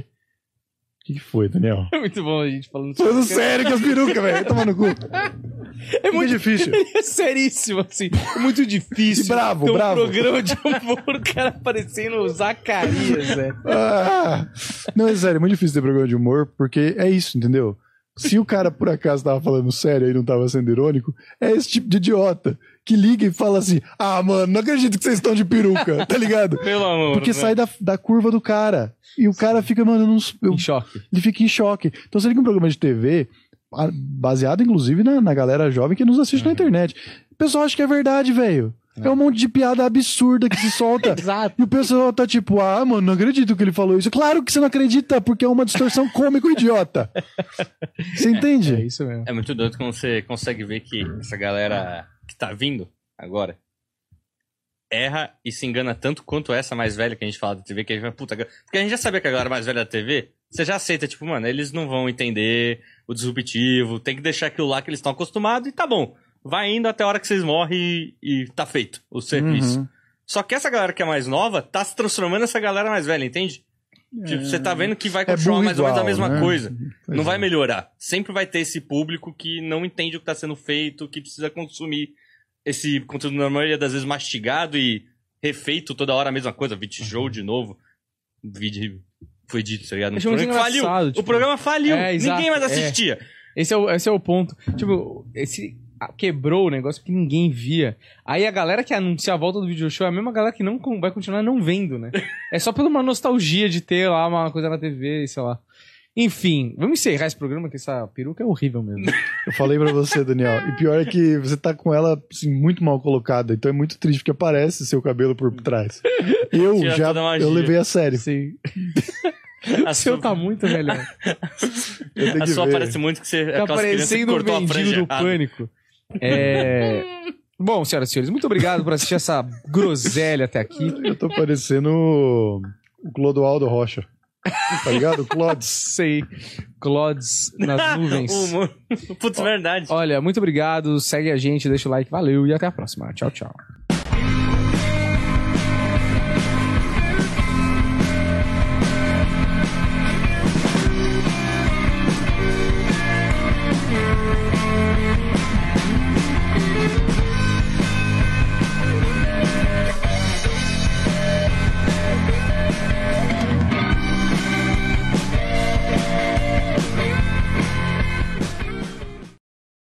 O que, que foi, Daniel? É muito bom a gente falando Falando sério com as perucas, velho. Toma no cu. É muito difícil. É seríssimo, assim. É muito difícil. E bravo, ter um bravo. programa de humor, o cara parecendo o Zacarias, velho. Ah, não, é sério, é muito difícil ter programa de humor, porque é isso, entendeu? Se o cara, por acaso, tava falando sério e não tava sendo irônico, é esse tipo de idiota que liga e fala assim, ah, mano, não acredito que vocês estão de peruca, tá ligado? Pelo amor. Porque né? sai da, da curva do cara. E o cara fica, mano, eu não, eu, Em choque. ele fica em choque. Então você liga um programa de T V, a- baseado inclusive na, na galera jovem que nos assiste na internet. O pessoal acha que é verdade, velho. É um monte de piada absurda que se solta. Exato. E o pessoal tá tipo, ah, mano, não acredito que ele falou isso. Claro que você não acredita, porque é uma distorção cômico idiota. Você entende? É isso mesmo. É muito doido quando você consegue ver que essa galera que tá vindo agora erra e se engana tanto quanto essa mais velha que a gente fala da T V, que a gente vai, puta, porque a gente já sabia que a galera mais velha da T V, você já aceita, tipo, mano, eles não vão entender o disruptivo, tem que deixar aquilo lá que eles estão acostumados e tá bom. Vai indo até a hora que vocês morrem e, e tá feito o serviço. Uhum. Só que essa galera que é mais nova tá se transformando nessa galera mais velha, entende? É... Tipo, você tá vendo que vai continuar é mais ou menos a mesma né? coisa. Pois não é. vai melhorar. Sempre vai ter esse público que não entende o que tá sendo feito, que precisa consumir esse conteúdo, na maioria das vezes, mastigado e refeito toda hora a mesma coisa. Vídeo show de novo. Vídeo foi dito, tá ligado? No Achei muito programa que faliu. engraçado, tipo, O programa faliu. é, exato, Ninguém mais é. assistia. Esse é o, esse é o ponto. Tipo, esse ah, quebrou o negócio que ninguém via. Aí a galera que anuncia a volta do video show é a mesma galera que não vai continuar não vendo, né? É só pela uma nostalgia de ter lá uma coisa na T V, sei lá. Enfim, vamos encerrar esse programa, que essa peruca é horrível mesmo. Eu falei pra você, Daniel. E pior é que você tá com ela assim, muito mal colocada. Então é muito triste, porque aparece seu cabelo por trás. Eu Tira já toda a magia. eu levei a sério. Sim. A O seu sua, tá muito melhor. Eu tenho a que sua ver. parece muito que você é Tá aquelas crianças que parecendo o cortou a mendigo franja do errada. Pânico. É... Bom, senhoras e senhores, muito obrigado por assistir essa groselha até aqui. Eu tô parecendo o o Clodoaldo Rocha. Tá ligado? Clods. Sei. Clods nas nuvens. Humor. Putz, verdade. Olha, muito obrigado. Segue a gente, deixa o like. Valeu e até a próxima. Tchau, tchau.